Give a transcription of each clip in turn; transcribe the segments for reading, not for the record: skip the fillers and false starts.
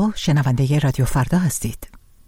شنونده رادیو فردا هستید.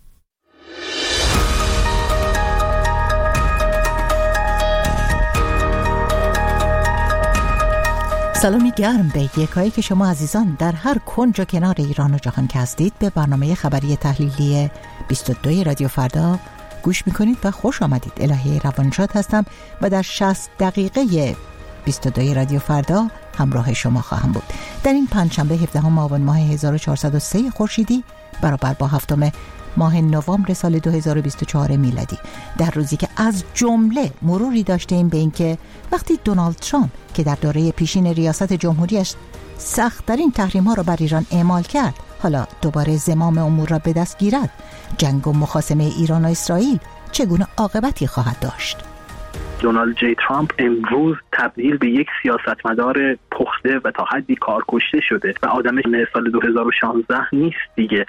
سلامی گرم به یکایی که شما عزیزان در هر کنج و کنار ایران و جهان که هستید به برنامه خبری تحلیلی 22 رادیو فردا گوش میکنید و خوش آمدید. الهی روانشاد هستم و در 60 دقیقه 22 رادیو فردا همراه شما خواهم بود. در این پنجشنبه 17 آبان ماه 1403 خورشیدی برابر با 7 ماه نوامبر سال 2024 میلادی، در روزی که از جمله مروری داشتیم به اینکه وقتی دونالد ترامپ که در دوره پیشین ریاست جمهوریش سخت‌ترین تحریم‌ها را بر ایران اعمال کرد، حالا دوباره زمام امور را به دست گیرد، جنگ و مخاصمه ایران و اسرائیل چگونه عاقبتی خواهد داشت؟ دونالد جی ترامپ امروز تبدیل به یک سیاستمدار پخته و تا حدی کارکشته شده و آدم سال 2016 نیست دیگه.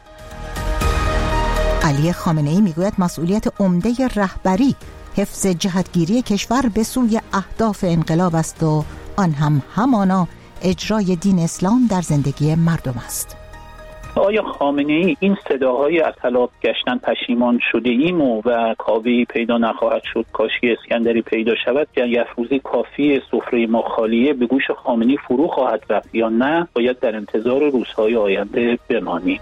علی خامنه‌ای میگوید مسئولیت عمده رهبری حفظ جهتگیری کشور به سوی اهداف انقلاب است و آن هم همانا اجرای دین اسلام در زندگی مردم است. آیا خامنه‌ای این صداهای اطلاف گشتن پشیمان شده ایم و کابه‌ای پیدا نخواهد شد کاشکی اسکندری پیدا شود که یفروزی کافی سفره ما خالیه به گوش خامنه‌ای فرو خواهد رفت یا نه باید در انتظار روزهای آینده بمانیم؟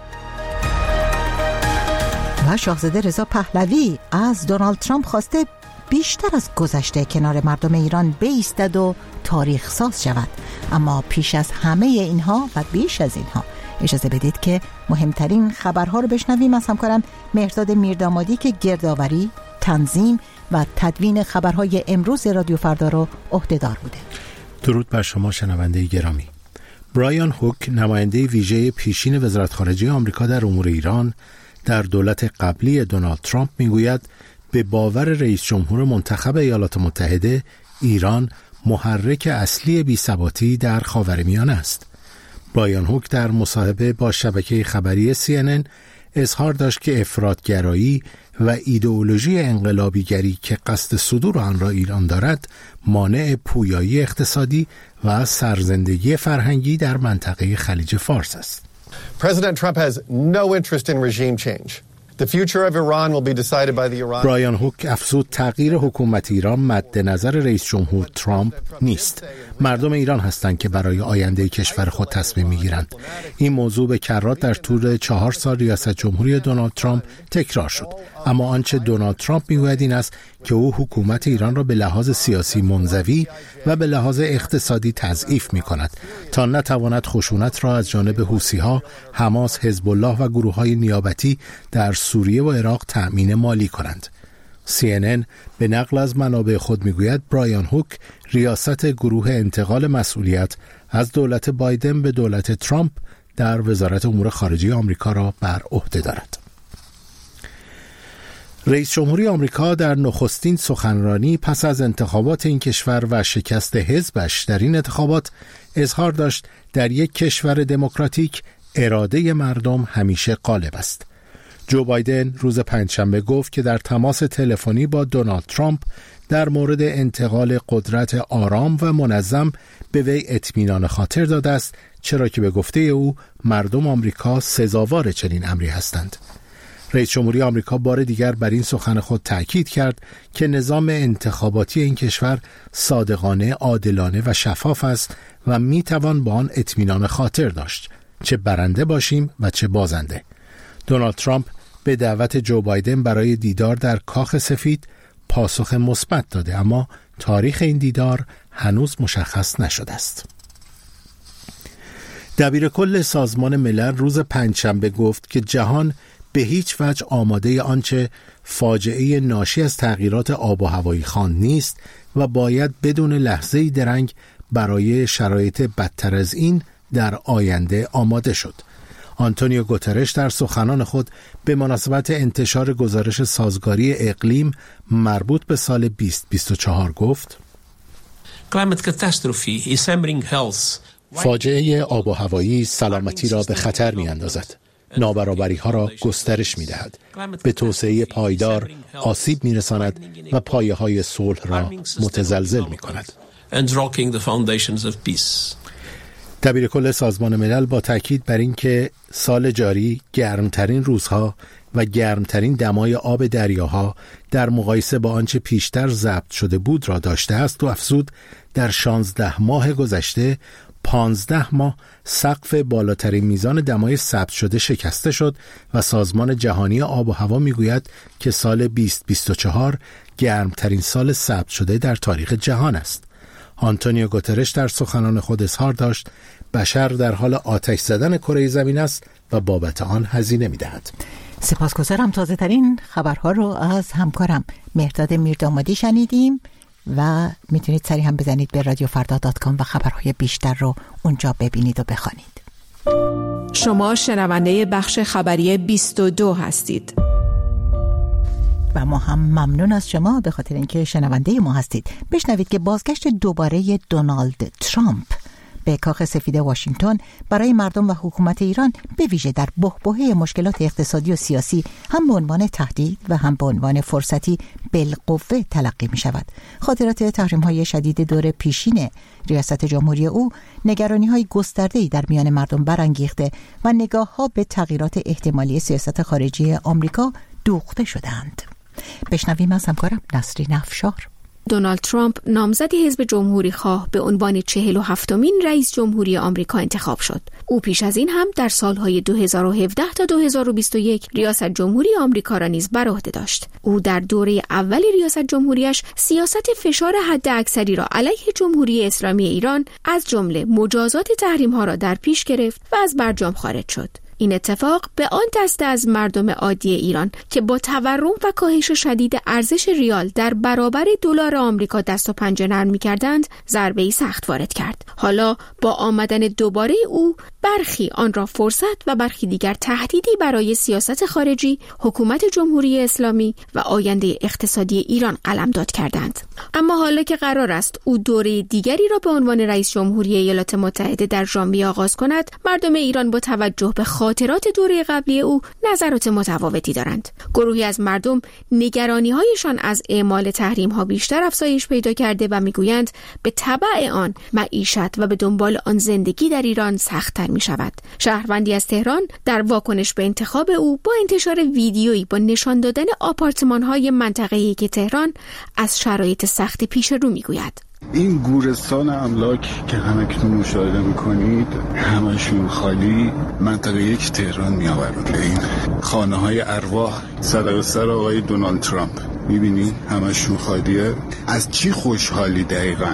و شاهزاده رضا پهلوی از دونالد ترامپ خواسته بیشتر از گذشته کنار مردم ایران بایستد و تاریخ ساز شود. اما پیش از همه اینها و بیش از اینها اجازه بدید که مهمترین خبرها رو بشنویم از همکارم مهرداد میردامادی که گردآوری، تنظیم و تدوین خبرهای امروز رادیو فردا رو عهده‌دار بوده. درود بر شما شنونده گرامی. برایان هوک نماینده ویژه پیشین وزارت خارجه آمریکا در امور ایران در دولت قبلی دونالد ترامپ میگوید به باور رئیس جمهور منتخب ایالات متحده ایران محرک اصلی بی‌ثباتی در خاورمیانه است. برایان هوک در مصاحبه با شبکه خبری CNN اظهار داشت که افراطگرایی و ایدئولوژی انقلابیگری که قصد صدور آن را ایران دارد مانع پویایی اقتصادی و سرزندگی فرهنگی در منطقه خلیج فارس است. President Trump has no interest in regime change. The future of Iran will be decided by the Iranians. برایان هوک افزود تغییر حکومت ایران مد نظر رئیس جمهور ترامپ نیست. مردم ایران هستند که برای آینده کشور خود تصمیم میگیرند. این موضوع به کرات در طول 4 سال ریاست جمهوری دونالد ترامپ تکرار شد. اما آنچه دونالد ترامپ میگوید این است که او حکومت ایران را به لحاظ سیاسی منزوی و به لحاظ اقتصادی تضعیف می‌کند تا نتواند خشونت را از جانب حوثی‌ها، حماس، حزب الله و گروه‌های نیابتی در سوریه و عراق تأمین مالی کنند. CNN به نقل از منابع خود میگوید برایان هوک ریاست گروه انتقال مسئولیت از دولت بایدن به دولت ترامپ در وزارت امور خارجه آمریکا را بر عهده دارد. رئیس جمهوری آمریکا در نخستین سخنرانی پس از انتخابات این کشور و شکست حزبش در این انتخابات اظهار داشت در یک کشور دموکراتیک اراده مردم همیشه غالب است. جو بایدن روز پنجشنبه گفت که در تماس تلفنی با دونالد ترامپ در مورد انتقال قدرت آرام و منظم به وی اطمینان خاطر داده است، چرا که به گفته او مردم آمریکا سزاوار چنین امری هستند. رئیس جمهوری آمریکا بار دیگر بر این سخن خود تأکید کرد که نظام انتخاباتی این کشور صادقانه، عادلانه و شفاف است و میتوان با آن اطمینان خاطر داشت، چه برنده باشیم و چه بازنده. دونالد ترامپ به دعوت جو بایدن برای دیدار در کاخ سفید پاسخ مثبت داده، اما تاریخ این دیدار هنوز مشخص نشده است. دبیر کل سازمان ملل روز پنجشنبه گفت که جهان به هیچ وجه آماده آنچه فاجعه ناشی از تغییرات آب و هوایی خواند نیست و باید بدون لحظه‌ای درنگ برای شرایط بدتر از این در آینده آماده شد. آنتونیو گوترش در سخنان خود به مناسبت انتشار گزارش سازگاری اقلیم مربوط به سال 2024 گفت: فاجعه آب و هوایی سلامتی را به خطر می اندازد. نابرابری ها را گسترش می دهد. به توسعه پایدار آسیب می رساند و پایه های صلح را متزلزل می کند. دبیرکل سازمان ملل با تاکید بر اینکه سال جاری گرمترین روزها و گرمترین دمای آب دریاها در مقایسه با آنچه پیشتر ضبط شده بود را داشته است و افزود در 16 ماه گذشته 15 ماه سقف بالاترین میزان دمای ثبت شده شکسته شد و سازمان جهانی آب و هوا میگوید که سال 2024 گرمترین سال ثبت شده در تاریخ جهان است. آنتونیو گوترش در سخنان خود اظهار داشت بشر در حال آتش زدن کره زمین است و بابت آن هزینه می‌دهد. سپاسگزارم. تازه ترین خبرها رو از همکارم مهرداد میردامادی شنیدیم و میتونید سری هم بزنید به رادیوفردا.com و خبرهای بیشتر رو اونجا ببینید و بخوانید. شما شنونده بخش خبری 22 هستید. و ما هم ممنون از شما به خاطر اینکه شنونده ما هستید. بشنوید که بازگشت دوباره دونالد ترامپ به کاخ سفید واشنگتن برای مردم و حکومت ایران به ویژه در بحبوحه مشکلات اقتصادی و سیاسی هم به عنوان تهدید و هم به عنوان فرصتی بالقوه تلقی می شود. خاطرات تحریم‌های شدید دور پیشین ریاست جمهوری او نگرانی‌های گسترده‌ای در میان مردم برانگیخته و نگاه‌ها به تغییرات احتمالی سیاست خارجی آمریکا دوخته شدند. بشنویم از همکارم نسرین افشار. دونالد ترامپ نامزد حزب جمهوری خواه به عنوان 47مین رئیس جمهوری آمریکا انتخاب شد. او پیش از این هم در سالهای 2017 تا 2021 ریاست جمهوری آمریکا را نیز بر عهده داشت. او در دوره اول ریاست جمهوریش سیاست فشار حداکثری را علیه جمهوری اسلامی ایران از جمله مجازات تحریم‌ها را در پیش گرفت و از برجام خارج شد. این اتفاق به آن دسته از مردم عادی ایران که با تورم و کاهش شدید ارزش ریال در برابر دلار آمریکا دست و پنجه نرم می‌کردند ضربه‌ای سخت وارد کرد. حالا با آمدن دوباره او برخی آن را فرصت و برخی دیگر تهدیدی برای سیاست خارجی، حکومت جمهوری اسلامی و آینده اقتصادی ایران قلمداد کردند. اما حالا که قرار است او دوره دیگری را به عنوان رئیس جمهوری ایالات متحده در ژانویه آغاز کند، مردم ایران با توجه به خاطرات دوره قبلی او نظرات متفاوتی دارند. گروهی از مردم نگرانی‌هایشان از اعمال تحریم‌ها بیشتر افزایش پیدا کرده و می‌گویند به تبع آن معیشت و به دنبال آن زندگی در ایران سخت‌تر می‌شود. شهروندی از تهران در واکنش به انتخاب او با انتشار ویدیویی با نشان دادن آپارتمان‌های منطقه‌ای که تهران از شرایط سخت پیش رو می‌گوید. این گورستان املاک که همکنون مشاهده میکنید همشون خالی منطقه 1 تهران میآورند. این خانه های ارواح صدق سر آقای دونالد ترامپ میبینید همشون خالیه. از چی خوشحالی دقیقاً؟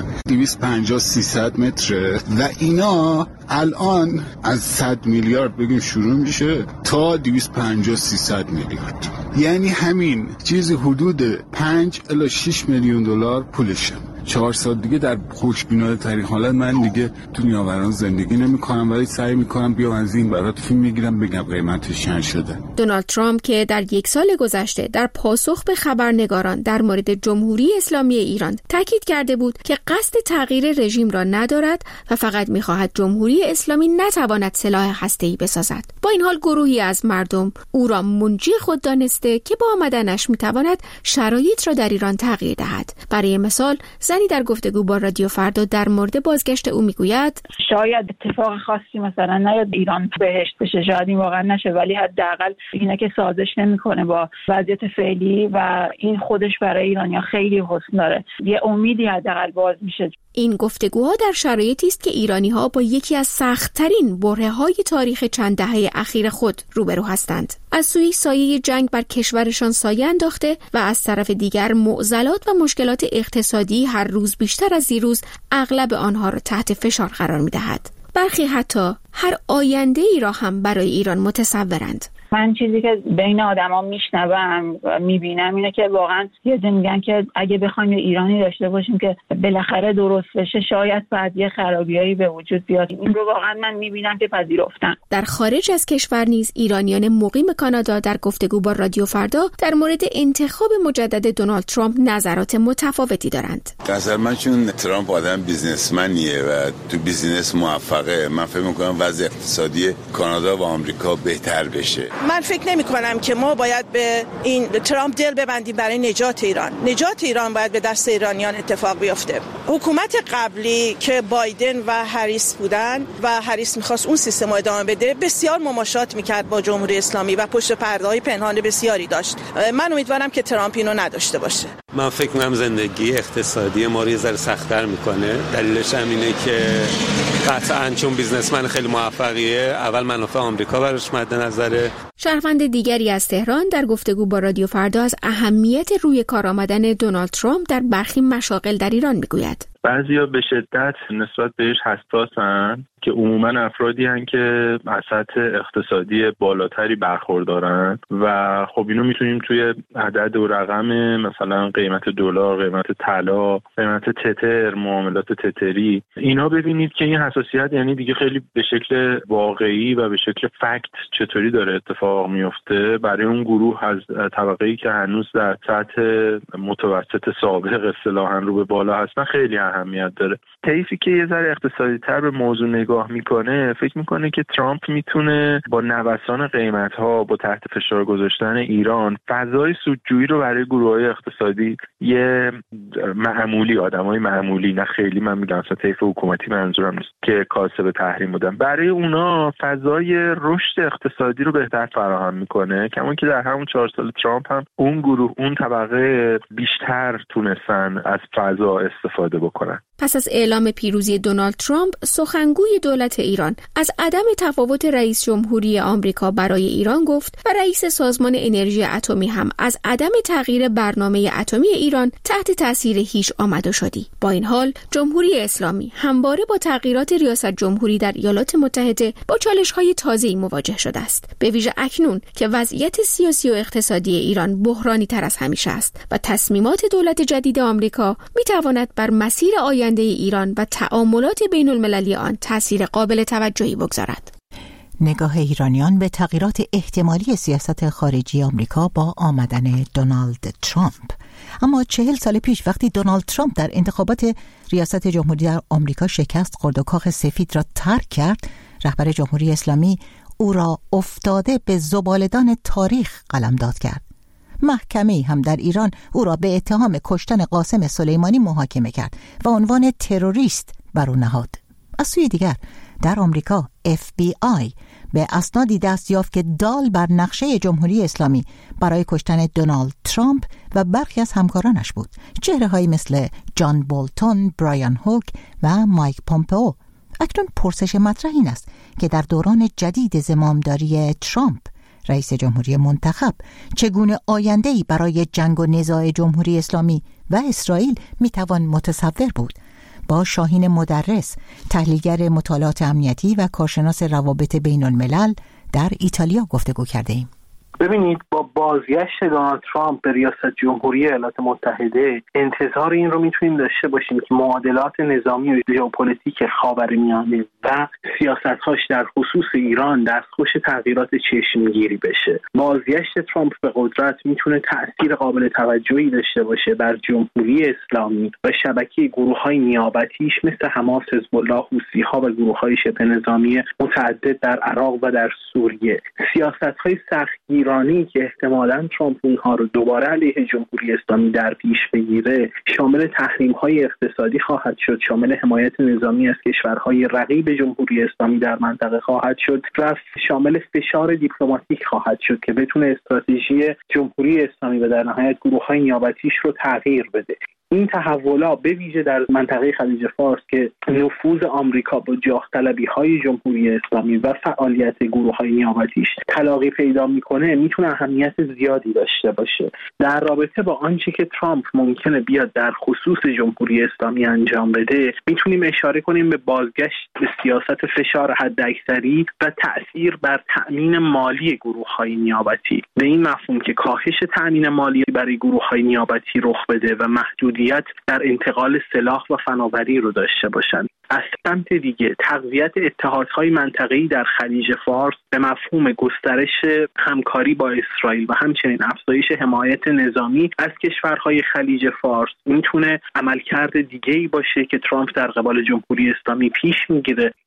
250-300 متره و اینا الان از 100 میلیارد بگیم شروع میشه تا 250-300 میلیارد، یعنی همین چیزی حدود 5 الی 6 میلیون دلار پولشه. 4 سال دیگه در خوشبینانه ترین حالت من دیگه تو نیاوران زندگی نمی‌کنم، ولی سعی می‌کنم بیام از این برات فیلم میگیرم بگم قیمتش چند شده. دونالد ترامپ که در 1 سال گذشته در پاسخ به خبرنگاران در مورد جمهوری اسلامی ایران تاکید کرده بود که قصد تغییر رژیم را ندارد و فقط می‌خواهد جمهوری اسلامی نتواند سلاح هسته‌ای بسازد. با این حال گروهی از مردم او را منجی خود دانسته که با آمدنش می‌تواند شرایط را در ایران تغییر دهد. برای مثال زنی در گفتگو با رادیو فردا در مورد بازگشت او میگوید شاید اتفاق خاصی مثلا نیاد ایران بهشت بشه، شاید این واقعا نشه، ولی حداقل اینه که سازش نمیکنه با وضعیت فعلی و این خودش برای ایرانیا خیلی حسن داره. یه امیدی حداقل باز میشه. این گفتگوها در شرایطی است که ایرانی‌ها با یکی از سخت‌ترین برهه‌های تاریخ چند دهه اخیر خود روبرو هستند. از سوی سایه جنگ بر کشورشان سایه انداخته و از طرف دیگر معضلات و مشکلات اقتصادی هر روز بیشتر از دیروز اغلب آنها را تحت فشار قرار می‌دهد. برخی حتی هر آینده‌ای را هم برای ایران متصورند. من چیزی که بین آدما میشنوم و میبینم اینه که واقعا یه عده میگن که اگه بخوایم یه ایرانی داشته باشیم که بالاخره درست بشه شاید بعد یه خرابیایی به وجود بیاد. این رو واقعا من میبینم که پذیرفتن. در خارج از کشور نیز ایرانیان مقیم کانادا در گفتگو با رادیو فردا در مورد انتخاب مجدد دونالد ترامپ نظرات متفاوتی دارند. نظر من چون ترامپ آدم بیزنسمنیه و تو بیزینس موفقه، من فکر می‌کنم وضع اقتصادی کانادا و آمریکا بهتر بشه. من فکر نمی کنم که ما باید به این ترامپ دل ببندیم برای نجات ایران. نجات ایران باید به دست ایرانیان اتفاق بیفته. حکومت قبلی که بایدن و هریس بودن و هریس میخواست اون سیستم رو ادامه بده، بسیار مماشات میکرد با جمهوری اسلامی و پشت پرده‌های پنهان بسیاری داشت. من امیدوارم که ترامپ اینو نداشته باشه. من فکر می‌کنم زندگی اقتصادی ما رو یه ذره سخت‌تر میکنه. دلیلش هم اینه که قطعاً چون بیزنسمن خیلی موفقیه، اول منافع آمریکا براش مد نظره. شهروند دیگری از تهران در گفتگو با رادیو فردا از اهمیت روی کار آمدن دونالد ترامپ در برخی مشاغل در ایران میگوید. بعضیا به شدت نسبت بهش حساسن که عموما افرادی هستن که از سطح اقتصادی بالاتری برخوردارن و خب اینو میتونیم توی عدد و رقم مثلا قیمت دلار، قیمت طلا، قیمت تتر، معاملات تتری اینا ببینید که این حساسیت یعنی دیگه خیلی به شکل واقعی و به شکل فکت چطوری داره اتفاق میفته برای اون گروه از طبقه‌ای که هنوز در سطح متوسط سابق اصطلاحاً رو به بالا هستن خیلی اهمیت داره. طیفی که یه ذره اقتصادی تر به موضوع نگاه میکنه فکر میکنه که ترامپ میتونه با نوسان قیمت‌ها، با تحت فشار گذاشتن ایران فضای سودجویی رو برای گروه‌های اقتصادی یه معمولی، آدمای معمولی، نه خیلی من میگم اصلا طیف حکومتی منظورم نیست که کاسب تحریم بودن، برای اونا فضای رشد اقتصادی رو بهتر فراهم میکنه. کما که در همون 4 سال ترامپ هم اون گروه، اون طبقه بیشتر تونستن از فضا استفاده بکنن. پس از اعلام پیروزی دونالد ترامپ، سخنگوی دولت ایران از عدم تفاوت رئیس جمهوری آمریکا برای ایران گفت و رئیس سازمان انرژی اتمی هم از عدم تغییر برنامه اتمی ایران تحت تاثیر هیچ آمد و شدی. با این حال، جمهوری اسلامی همواره با تغییرات ریاست جمهوری در ایالات متحده با چالش‌های تازه‌ای مواجه شده است. به ویژه اکنون که وضعیت سیاسی و اقتصادی ایران بحرانی تر از همیشه است و تصمیمات دولت جدید آمریکا می‌تواند بر مسیر آینده ایران و تعاملات بین المللی آن تأثیر قابل توجهی بگذارد. نگاه ایرانیان به تغییرات احتمالی سیاست خارجی آمریکا با آمدن دونالد ترامپ. اما 40 سال پیش وقتی دونالد ترامپ در انتخابات ریاست جمهوری در آمریکا شکست خورد و کاخ سفید را ترک کرد، رهبر جمهوری اسلامی او را افتاده به زباله‌دان تاریخ قلمداد کرد. محکمه‌ای هم در ایران او را به اتهام کشتن قاسم سلیمانی محاکمه کرد و عنوان تروریست بر او نهاد. از سوی دیگر در آمریکا FBI به اسنادی دست یافت که دال بر نقشه جمهوری اسلامی برای کشتن دونالد ترامپ و برخی از همکارانش بود. چهره‌هایی مثل جان بولتون، برایان هوک و مایک پومپئو. اکنون پرسش مطرح این است که در دوران جدید زمامداری ترامپ رئیس جمهوری منتخب چگونه آینده‌ای برای جنگ و نزاع جمهوری اسلامی و اسرائیل میتوان متصور بود؟ با شاهین مدرس، تحلیلگر مطالعات امنیتی و کارشناس روابط بین الملل در ایتالیا گفتگو کرده ایم. ببینید، با بازگشت دونالد ترامپ به ریاست جمهوری ایالات متحده انتظار این رو میتونیم داشته باشیم که معادلات نظامی و ژئوپلیتیک خاورمیانه و سیاست‌هاش در خصوص ایران دستخوش تغییرات چشمگیری بشه. بازگشت ترامپ به قدرت میتونه تأثیر قابل توجهی داشته باشه بر جمهوری اسلامی و شبکه گروه‌های نیابتیش مثل حماس، حزب الله، حوثی‌ها و گروه‌های شبه نظامی متعدد در عراق و در سوریه. سیاست‌های سختگیرانه‌ای که احتمالاً ترامپ اونها رو دوباره علیه جمهوری اسلامی در پیش بگیره شامل تحریم‌های اقتصادی خواهد شد، شامل حمایت نظامی از کشورهای رقیب جمهوری اسلامی در منطقه خواهد شد و شامل فشار دیپلماتیک خواهد شد که بتونه استراتژی جمهوری اسلامی و در نهایت گروه‌های نیابتیش رو تغییر بده. این تحولات به ویژه در منطقه خلیج فارس که نفوذ آمریکا با جاه‌طلبی‌های جمهوری اسلامی و فعالیت گروه‌های نیابتیش تلاقی پیدا می‌کنه میتونه اهمیت زیادی داشته باشه. در رابطه با آنچه که ترامپ ممکنه بیاد در خصوص جمهوری اسلامی انجام بده، میتونیم اشاره کنیم به بازگشت به سیاست فشار حداکثری و تأثیر بر تأمین مالی گروه‌های نیابتی. به این مفهوم که کاهش تأمین مالی برای گروه‌های نیابتی رخ بده و محدودیت در انتقال سلاح و فناوری رو داشته باشند. از سمت دیگه تقویت اتحادهای منطقه‌ای در خلیج فارس به مفهوم گسترش همکاری با اسرائیل و همچنین افزایش حمایت نظامی از کشورهای خلیج فارس میتونه عملکرد دیگه‌ای باشه که ترامپ در قبال جمهوری اسلامی پیش میگیره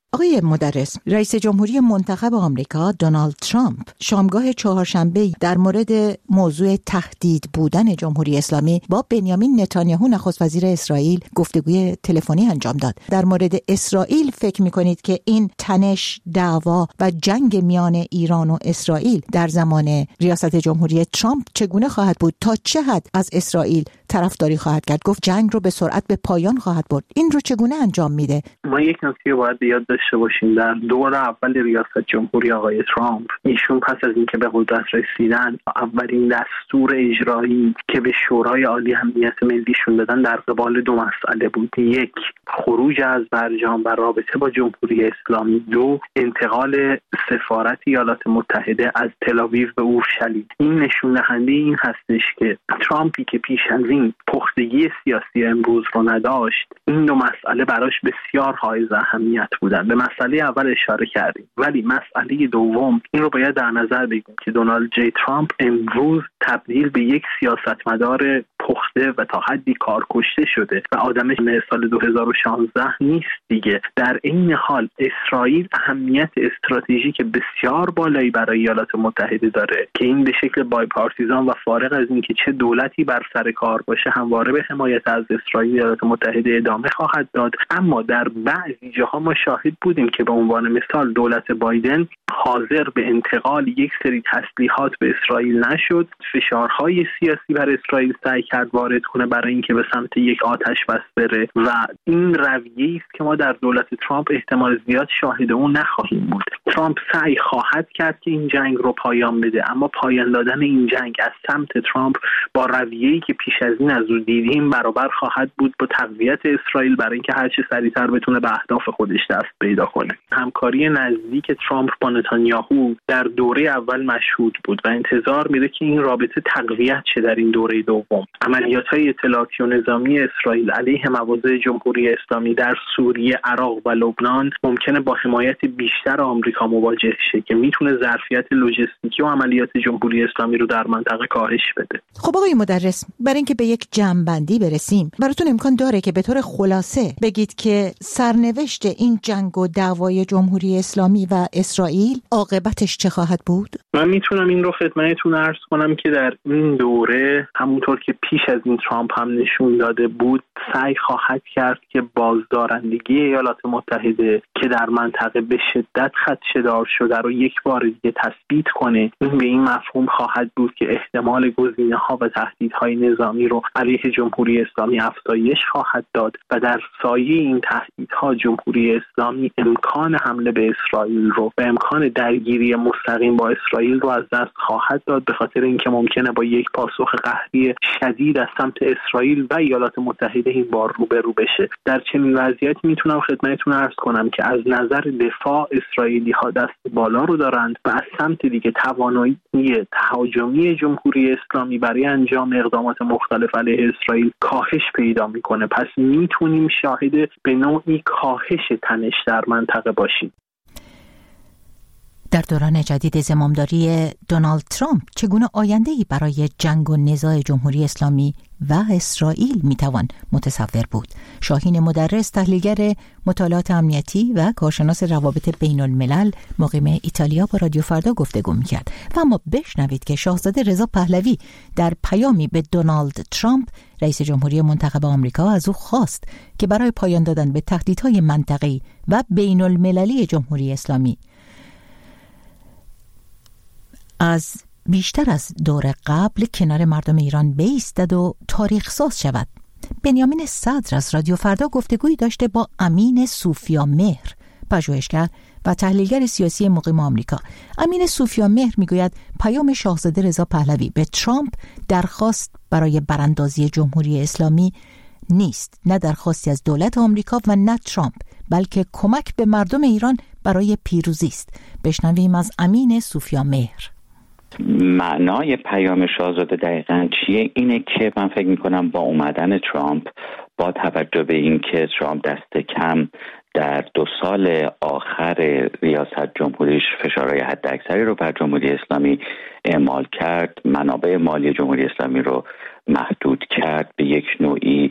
آقای مدرس، رئیس جمهوری منتخب آمریکا دونالد ترامپ شامگاه چهارشنبه در مورد موضوع تهدید بودن جمهوری اسلامی با بنیامین نتانیاهو نخست وزیر اسرائیل گفتگوی تلفنی انجام داد. در مورد اسرائیل فکر می‌کنید که این تنش، دعوا و جنگ میان ایران و اسرائیل در زمان ریاست جمهوری ترامپ چگونه خواهد بود؟ تا چه حد از اسرائیل طرفداری خواهد کرد؟ گفت جنگ رو به سرعت به پایان خواهد برد. این رو چگونه انجام میده؟ ما یک نکته باید یاد داشته باشیم. در دور اول ریاست جمهوری آقای ترامپ، ایشون پس از اینکه به قدرت رسیدن، اولین دستور اجرایی که به شورای عالی امنیت ملیشون دادن در قبال دو مسئله بود: یک، خروج از برجام و رابطه با جمهوری اسلامی; دو، انتقال سفارت ایالات متحده از تل‌آویو به اورشلیم. این نشون دهنده این هستش که ترامپی که پیش از این پختگی سیاسی امروز رو نداشت، این دو مسئله براش بسیار حائز اهمیت بودن. به مسئله اول اشاره کردیم، ولی مسئله دوم این رو باید در نظر بگیریم که دونالد جی ترامپ امروز تبدیل به یک سیاستمدار پخته و تا حدی کارکشته شده و آدم سال 2016 نیست دیگه. در این حال اسرائیل اهمیت استراتژیک بسیار بالایی برای ایالات متحده داره که این به شکل بایپارتیزان و فارغ از اینکه چه دولتی بر سر کار باشه همواره به حمایت از اسرائیل ایالات متحده ادامه خواهد داد. اما در بعضی جاها ما شاهد بودیم که به عنوان مثال دولت بایدن حاضر به انتقال یک سری تسلیحات به اسرائیل نشد، فشارهای سیاسی بر اسرائیل سعی کرد وارد کنه برای اینکه به سمت یک آتش بس بره و این رویه‌ای است که ما در دولت ترامپ احتمال زیاد شاهد اون نخواهیم بود. ترامپ سعی خواهد کرد که این جنگ رو پایان بده، اما پایان دادن این جنگ از سمت ترامپ با رویه‌ای که پیش از این از او دیدیم برابر خواهد بود با تقویت اسرائیل برای اینکه هر چه سریعتر بتونه به اهداف خودش دست پیدا کنه. همکاری نزدیک ترامپ با نتانیاهو در دوره اول مشهود بود و انتظار میره که این رابطه تقویت شه در این دوره دوم. عملیات‌های اطلاعاتی و نظامی اسرائیل علیه مواضع جمهوری اسلامی در سوریه، عراق و لبنان ممکنه با حمایت بیشتر آمریکا مواجه شه که میتونه ظرفیت لوجستیکی و عملیات جمهوری اسلامی رو در منطقه کاهش بده. خب آقای مدرس، برای اینکه به یک جمع‌بندی برسیم، براتون امکان داره که به طور خلاصه بگید که سرنوشت این جنگ و دعوای جمهوری اسلامی و اسرائیل عاقبتش چه خواهد بود؟ من میتونم این رو خدمتتون عرض کنم که در این دوره همونطور که پیش از این ترامپ هم نشون داده بود سعی خواهد کرد که بازدارندگی ایالات متحده که در منطقه به شدت خدشه‌دار شده رو یک بار دیگه تثبیت کنه. این به این مفهوم خواهد بود که احتمال گزینه‌ها و تهدیدهای نظامی رو علیه جمهوری اسلامی افزایش خواهد داد و در سایه این تهدیدها جمهوری اسلامی امکان حمله به اسرائیل رو و امکان درگیری مستقیم با اسرائیل رو از دست خواهد داد، به خاطر اینکه ممکنه با یک پاسخ قهری شدید از سمت اسرائیل و ایالات متحده این بار روبرو بشه. در چنین وضعیتی میتونم خدمتتون عرض کنم که از نظر دفاع اسرائیلی ها دست بالا رو دارند و از سمت دیگه توانایی تهاجمی جمهوری اسلامی برای انجام اقدامات مختلف علیه اسرائیل کاهش پیدا میکنه. پس میتونیم شاهد به نوعی کاهش تنش در منطقه باشیم. در دوران جدید زمامداری دونالد ترامپ چگونه آینده‌ای برای جنگ و نزاع جمهوری اسلامی و اسرائیل میتوان متصور بود؟ شاهین مدرس، تحلیلگر مطالعات امنیتی و کارشناس روابط بین الملل مقیم ایتالیا، با رادیو فردا گفتگو میکرد. و اما بشنوید که شاهزاده رضا پهلوی در پیامی به دونالد ترامپ رئیس جمهوری منتخب آمریکا از او خواست که برای پایان دادن به تهدیدهای منطقه‌ای و بین المللی جمهوری اسلامی از بیشتر از دور قبل کنار مردم ایران بایستد و تاریخ ساز شود. بنیامین صدر از رادیو فردا گفتگویی داشته با امین سوفیامهر، پژوهشگر و تحلیلگر سیاسی مقیم آمریکا. امین سوفیامهر میگوید پیام شاهزاده رضا پهلوی به ترامپ درخواست برای براندازی جمهوری اسلامی نیست، نه درخواستی از دولت آمریکا و نه ترامپ، بلکه کمک به مردم ایران برای پیروزی است. بشنویم از امین سوفیامهر. معنای پیام شاهزاده دقیقاً چیه؟ اینه که من فکر میکنم با اومدن ترامپ، با توجه به اینکه ترامپ دست کم در 2 سال آخر ریاست جمهوریش فشارهای حداکثری رو بر جمهوری اسلامی اعمال کرد، منابع مالی جمهوری اسلامی رو محدود کرد، به یک نوعی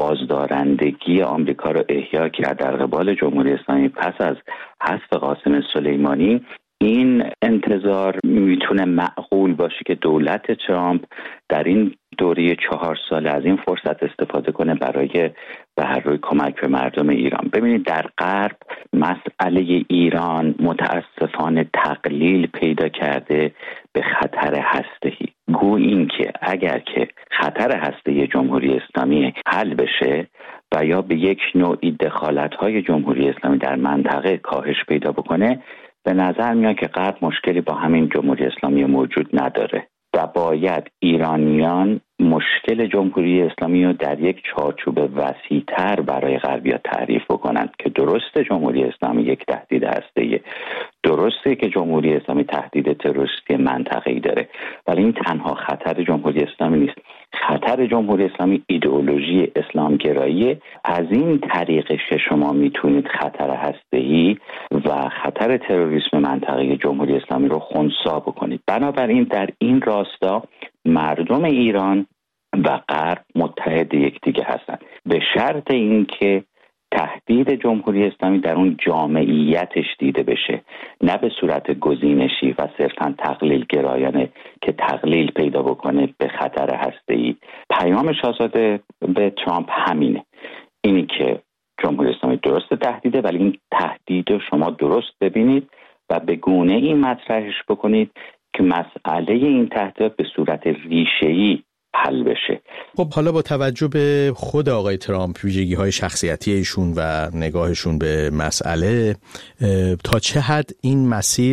بازدارندگی آمریکا را احیا کرد در قبال جمهوری اسلامی پس از حذف قاسم سلیمانی، این انتظار میتونه معقول باشه که دولت ترامپ در این دوره 4 ساله از این فرصت استفاده کنه برای به هر روی کمک به مردم ایران. ببینید در غرب مسئله ایران متاسفانه تقلیل پیدا کرده به خطر هسته‌ای. گو این که اگر که خطر هسته جمهوری اسلامی حل بشه و یا به یک نوعی دخالت‌های جمهوری اسلامی در منطقه کاهش پیدا بکنه، به نظر میاد که غرب مشکلی با همین جمهوری اسلامی موجود نداره و باید ایرانیان مشکل جمهوری اسلامی رو در یک چارچوب وسیع‌تر برای غربی‌ها تعریف بکنند که درسته جمهوری اسلامی یک تهدید هسته‌ایه، درسته که جمهوری اسلامی تهدید تروریستی منطقه‌ای داره، ولی این تنها خطر جمهوری اسلامی نیست. خطر جمهوری اسلامی ایدئولوژی اسلامگرایی، از این طریقش که شما میتونید خطر هسته‌ای و خطر تروریسم منطقه‌ای جمهوری اسلامی رو خنثی بکنید. بنابراین در این راستا مردم ایران و غرب متحد یکدیگه هستند، به شرط اینکه تهدید جمهوری اسلامی در اون جامعیتش دیده بشه، نه به صورت گزینشی و صرفاً تقلیل گرایانه که تقلیل پیدا بکنه به خطر هسته‌ای. پیام شاهزاده به ترامپ همینه، اینی که جمهوری اسلامی درست تهدیده، ولی این تهدید رو شما درست ببینید و به گونه این مطرحش بکنید که مسئله این تهدید به صورت ریشه‌ای حل بشه. خب حالا با توجه به خود آقای ترامپ، ویژگی‌های شخصیتی ایشون و نگاهشون به مسئله، تا چه حد این مسیر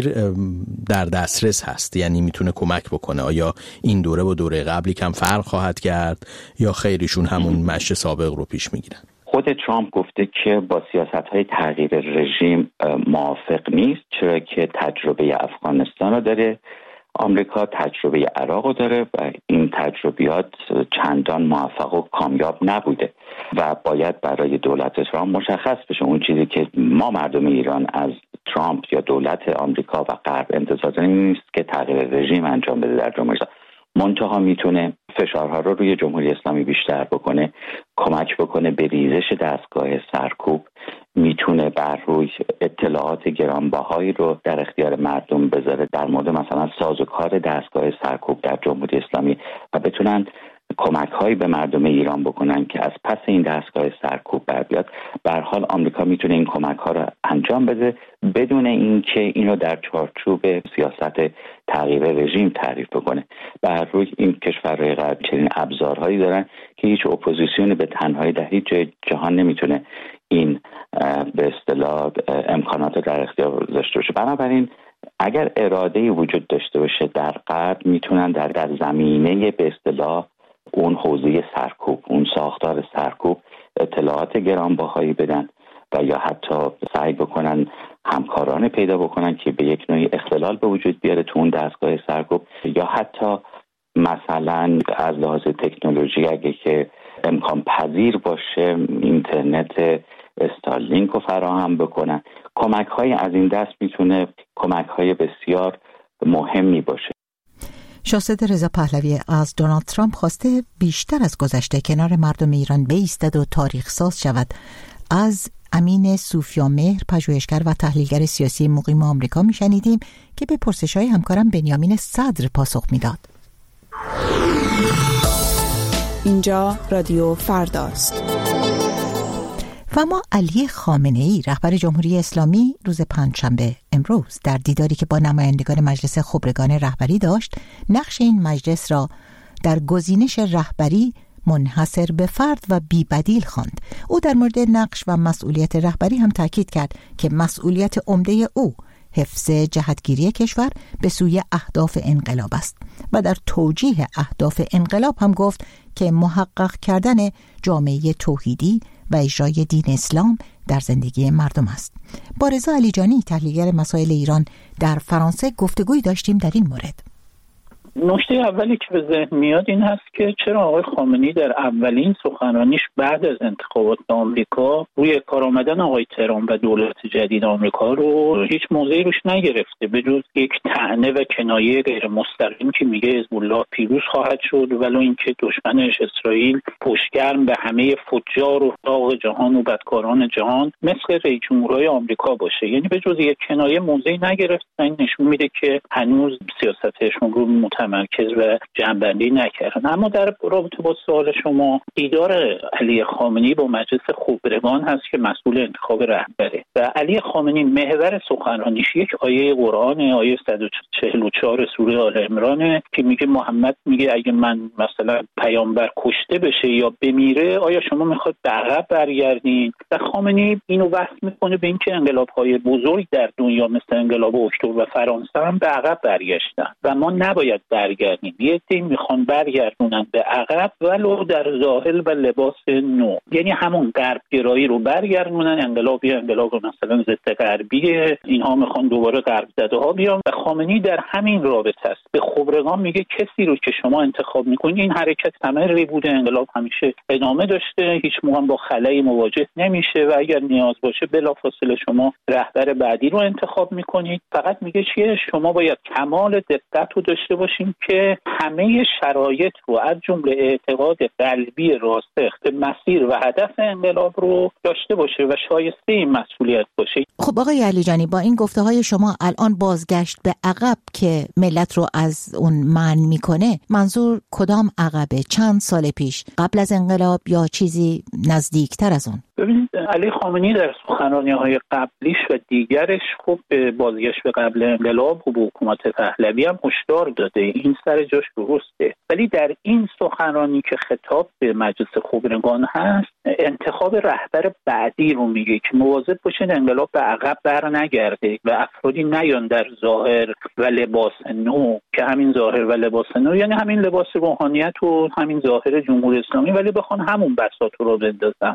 در دسترس هست؟ یعنی میتونه کمک بکنه؟ آیا این دوره با دوره قبلی کم فرق خواهد کرد یا خیرشون همون مشی سابق رو پیش میگیرن؟ خود ترامپ گفته که با سیاست‌های تغییر رژیم موافق نیست، چرا که تجربه افغانستان رو داره، آمریکا تجربه عراق رو داره و این تجربیات چندان موفق و کامیاب نبوده و باید برای دولت ترامپ مشخص بشه اون چیزی که ما مردم ایران از ترامپ یا دولت آمریکا و غرب انتظار داریم نیست که تغییر رژیم انجام بده در جمهوری اسلامی. منتها میتونه فشارها رو روی جمهوری اسلامی بیشتر بکنه، کمک بکنه به ریزش دستگاه سرکوب، میتونه بر روی اطلاعات گرانبهایی رو در اختیار مردم بذاره در مورد مثلا سازوکار دستگاه سرکوب در جمهوری اسلامی و بتونن کمک هایی به مردم ایران بکنن که از پس این دستگاه سرکوب بر بیاد. به هر حال آمریکا میتونه این کمک ها رو انجام بده بدون اینکه اینو در چارچوب سیاست تغییر رژیم تعریف بکنه. به هر روی این کشورهای غرب چنین ابزارهایی دارن که هیچ اپوزیسیونی به تنهایی در هیچ جای جهان نمیتونه این به اصطلاح امکانات رو در اختیار داشته باشه. بنابراین اگر اراده‌ای وجود داشته باشه در غرب میتونن در زمینه به اصطلاح اون حوزه سرکوب، اون ساختار سرکوب اطلاعات گرانبهایی بدن و یا حتی سعی بکنن همکاران پیدا بکنن که به یک نوعی اختلال به وجود بیاره تو اون دستگاه سرکوب، یا حتی مثلا از لحاظ تکنولوژی اگه که امکان پذیر باشه اینترنت استارلینک رو فراهم بکنن. کمک های از این دست میتونه کمک های بسیار مهمی باشه. شاهزاده رضا پهلوی از دونالد ترامپ خواسته بیشتر از گذشته کنار مردم ایران بایستد و تاریخ ساز شود. از امین صوفیامهر، پژوهشگر و تحلیلگر سیاسی مقیم آمریکا میشنیدیم که به پرسش‌های همکارم بنیامین صدر پاسخ میداد. اینجا رادیو فرداست. و ما علی خامنه‌ای رهبر جمهوری اسلامی روز پنجشنبه امروز در دیداری که با نمایندگان مجلس خبرگان رهبری داشت، نقش این مجلس را در گزینش رهبری منحصر به فرد و بی‌بدیل خواند. او در مورد نقش و مسئولیت رهبری هم تاکید کرد که مسئولیت عمده او حفظ جهتگیری کشور به سوی اهداف انقلاب است و در توجیه اهداف انقلاب هم گفت که محقق کردن جامعه توحیدی و اجرای دین اسلام در زندگی مردم است. با رضا علیجانی، تحلیلگر مسائل ایران در فرانسه، گفتگوی داشتیم در این مورد. نکته اولی که به ذهن میاد این هست که چرا آقای خامنه‌ای در اولین سخنرانیش بعد از انتخابات آمریکا روی کار آمدن آقای ترامپ و دولت جدید آمریکا رو هیچ موضعی روش نگرفته به جز یک طعنه و کنایه غیر مستقیم که میگه حزب الله پیروز خواهد شد ولو اینکه دشمنش اسرائیل پشتگرم به همه فجار و داغ جهان و بدکاران جهان مثل رئیس جمهورهای آمریکا باشه. یعنی به جز یک کنایه موضعی نگرفت. این نشون میده که هنوز سیاستشون رو متمرکز و جنبندی نکردن. اما در رابطه با سوال شما، دیدار علی خامنه‌ای با مجلس خبرگان هست که مسئول انتخاب رهبره و علی خامنه‌ای محور سخنرانیش یک آیه قرآن، آیه 144 سوره آل عمران که میگه محمد میگه اگه من مثلا پیامبر کشته بشه یا بمیره آیا شما میخواد به عقب برگردین؟ و خامنه‌ای اینو وصل میکنه به اینکه انقلاب‌های بزرگ در دنیا مثل انقلاب اکتبر و فرانسه هم به عقب برگشتن و ما نباید برگردیم. یه عده میخوان برگردونن به عقب ولو در ظاهر و لباس نو، یعنی همون غرب گرایی رو برگردونن. انقلاب مثلا ضد غربیه، اینها میخوان دوباره غرب زده ها بیان و خامنه‌ای در همین رابطه است. به خبرگان میگه کسی رو که شما انتخاب میکنید این حرکت مستمری بوده، انقلاب همیشه ادامه داشته، هیچ موقع با خلأی مواجه نمیشه و اگر نیاز باشه بلافاصله شما رهبر بعدی رو انتخاب میکنید. فقط میگه چیه؟ شما باید کمال دقت رو داشته باشین که همه شرایط رو از جمله اعتقاد قلبی راسخ به مسیر و هدف انقلاب رو داشته باشه و شایسته این مسئولیت باشه. خب آقای علیجانی، با این گفته‌های شما الان بازگشت به عقب که ملت رو از اون منع میکنه، منظور کدام عقبه؟ چند سال پیش، قبل از انقلاب یا چیزی نزدیکتر از اون؟ ببینید علی خامنه‌ای در سخنرانی‌های قبلیش و دیگرش خب بازگشت به قبل انقلاب و به حکومت پهلوی هم هشدار داده، این سر جاش درسته، ولی در این سخنرانی که خطاب به مجلس خبرگان هست انتخاب رهبر بعدی رو میگه که مواظب باشین انقلاب به عقب بر نگرده و افرادی نیان در ظاهر و لباس نو، که همین ظاهر و لباس نو یعنی همین لباس روحانیت و همین ظاهر جمهوری اسلامی، ولی بخوان همون بساط رو بندازن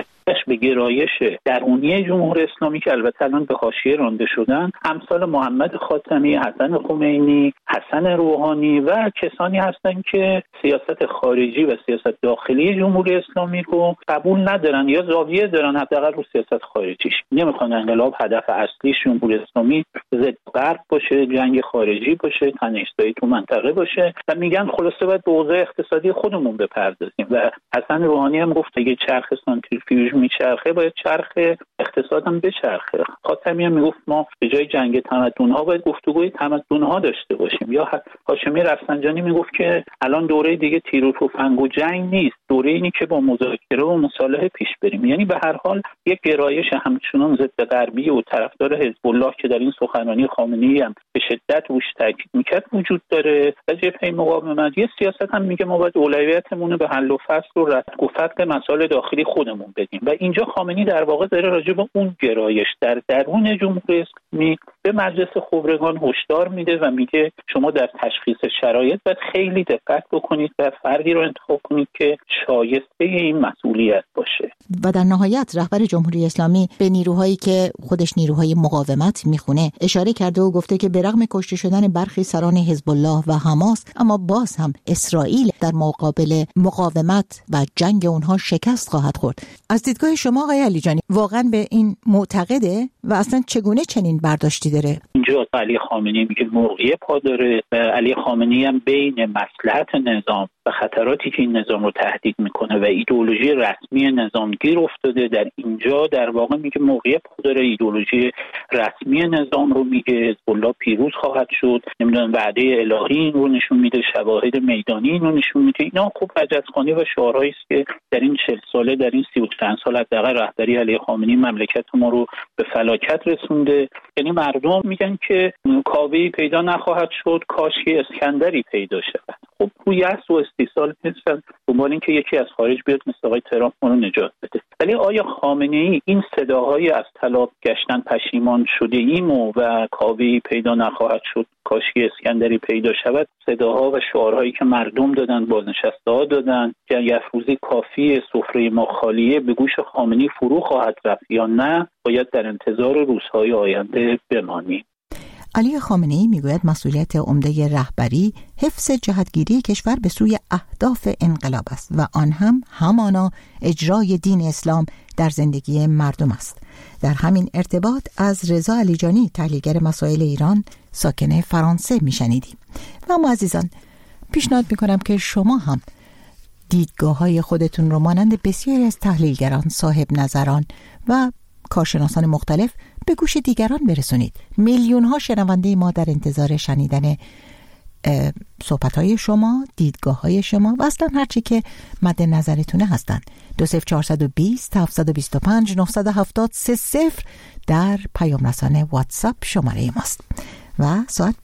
به گرایش درونی جمهوری اسلامی که البته الان به حاشیه رانده شدن، امثال محمد خاتمی، حسن خمینی، حسن روحانی و کسانی هستند که سیاست خارجی و سیاست داخلی جمهوری اسلامی رو قبول ندارن یا زاویه دارن حداقل رو سیاست خارجیش. نمیخوان انقلاب هدف اصلیش جمهوری اسلامی ضد غرب باشه، جنگ خارجی باشه، تنش‌زایی تو منطقه باشه و میگن خلاصه باید به اوضاع اقتصادی خودمون بپردازیم. و حسن روحانی هم گفت اگه چرخ سانتریفیوژ میچرخه باید چرخ اقتصادم بچرخه. خاتمی هم میگفت ما به جای جنگ تمدن‌ها باید گفتگوی تمدن‌ها داشته باشیم. یا هاشمی رفسنجانی میگفت که الان دوره دیگه تیر و تفنگ و جنگ نیست، دوره اینی که با مذاکره و مصالحه پیش بریم. یعنی به هر حال یک گرایش همچنان ضد غربی و طرفدار حزب الله که در این سخنرانی خامنه‌ای هم به شدت روش تاکید میکرد وجود داره. و جبهه مقاومت یه سیاست هم میگه ما باید اولویتمون رو به حل و فصل و رفع و فتق مسائل داخلی خودمون بدیم. و اینجا خامنه‌ای در واقع داره راجع به اون گرایش در درون جمهوری اسلامی به مجلس خبرگان هشدار میده و میگه شما در تشخیص شرایط باید خیلی دقت بکنید و فردی رو انتخاب کنید که شایسته این مسئولیت باشه. و در نهایت رهبر جمهوری اسلامی به نیروهایی که خودش نیروهای مقاومت میخونه اشاره کرده و گفته که به رغم کشته شدن برخی سران حزب الله و حماس، اما باز هم اسرائیل در مقابل مقاومت و جنگ اونها شکست خواهد خورد. از دیدگاه شما آقای علیجانی واقعا به این معتقده و اصلا چگونه چنین برداشتی داره؟ اینجا علی خامنه‌ای میگه مرغی پا داره. علی خامنه‌ای هم بین مصلحت نظام و خطراتی که این نظام رو تهدید میکنه و ایدئولوژی رسمی نظام گیر افتاده. در اینجا در واقع میگه مرغی پا داره، ایدئولوژی رسمی نظام رو میگه حزب الله پیروز خواهد شد، نمیدونم وعده الهی این رو نشون میده، شواهد میدانی این رو نشون میده. اینا خوب عجزخوانی و شعارهایی است که در این 40 ساله، در این 30 چند سال حداقل رهبری علی خامنه‌ای مملکت ما رو به فلاکت رسونده. یعنی مردم میگن که کاوه‌ای پیدا نخواهد شد کاش که اسکندری پیدا شود. خب روی یأس و استیصال نیستن دنبال این که یکی از خارج بیاد مثل آقای ترامپ ما رو نجات بده. ولی آیا خامنه‌ای این صداهای از طلاق گشتن پشیمان شده ایم و کاوه‌ای پیدا نخواهد شد کاش که اسکندری پیدا شود، صداها و شعارهایی که مردم دادن، بازنشسته‌ها دادن که یفروزی کافی سفره ما خالیه به گوش خامنه‌ای فرو خواهد رفت یا نه، باید در انتظار روزهای آینده بمانیم. علی خامنه‌ای میگوید مسئولیت عمده رهبری حفظ جهتگیری کشور به سوی اهداف انقلاب است و آن هم همانا اجرای دین اسلام در زندگی مردم است. در همین ارتباط از رضا علیجانی تحلیلگر مسائل ایران ساکن فرانسه میشنیدیم. و ما عزیزان پیشنهاد میکنم که شما هم دیدگاه‌های خودتون رو مانند بسیاری از تحلیلگران، صاحب نظران و کارشناسان مختلف به گوش دیگران برسونید. میلیون‌ها شنونده ما در انتظار شنیدن صحبت‌های شما، دیدگاه‌های شما و اصلا هرچی که مد نظرتونه هستن. 20420 725 970 30 در پیام رسانه واتساپ شماره ماست و ساعت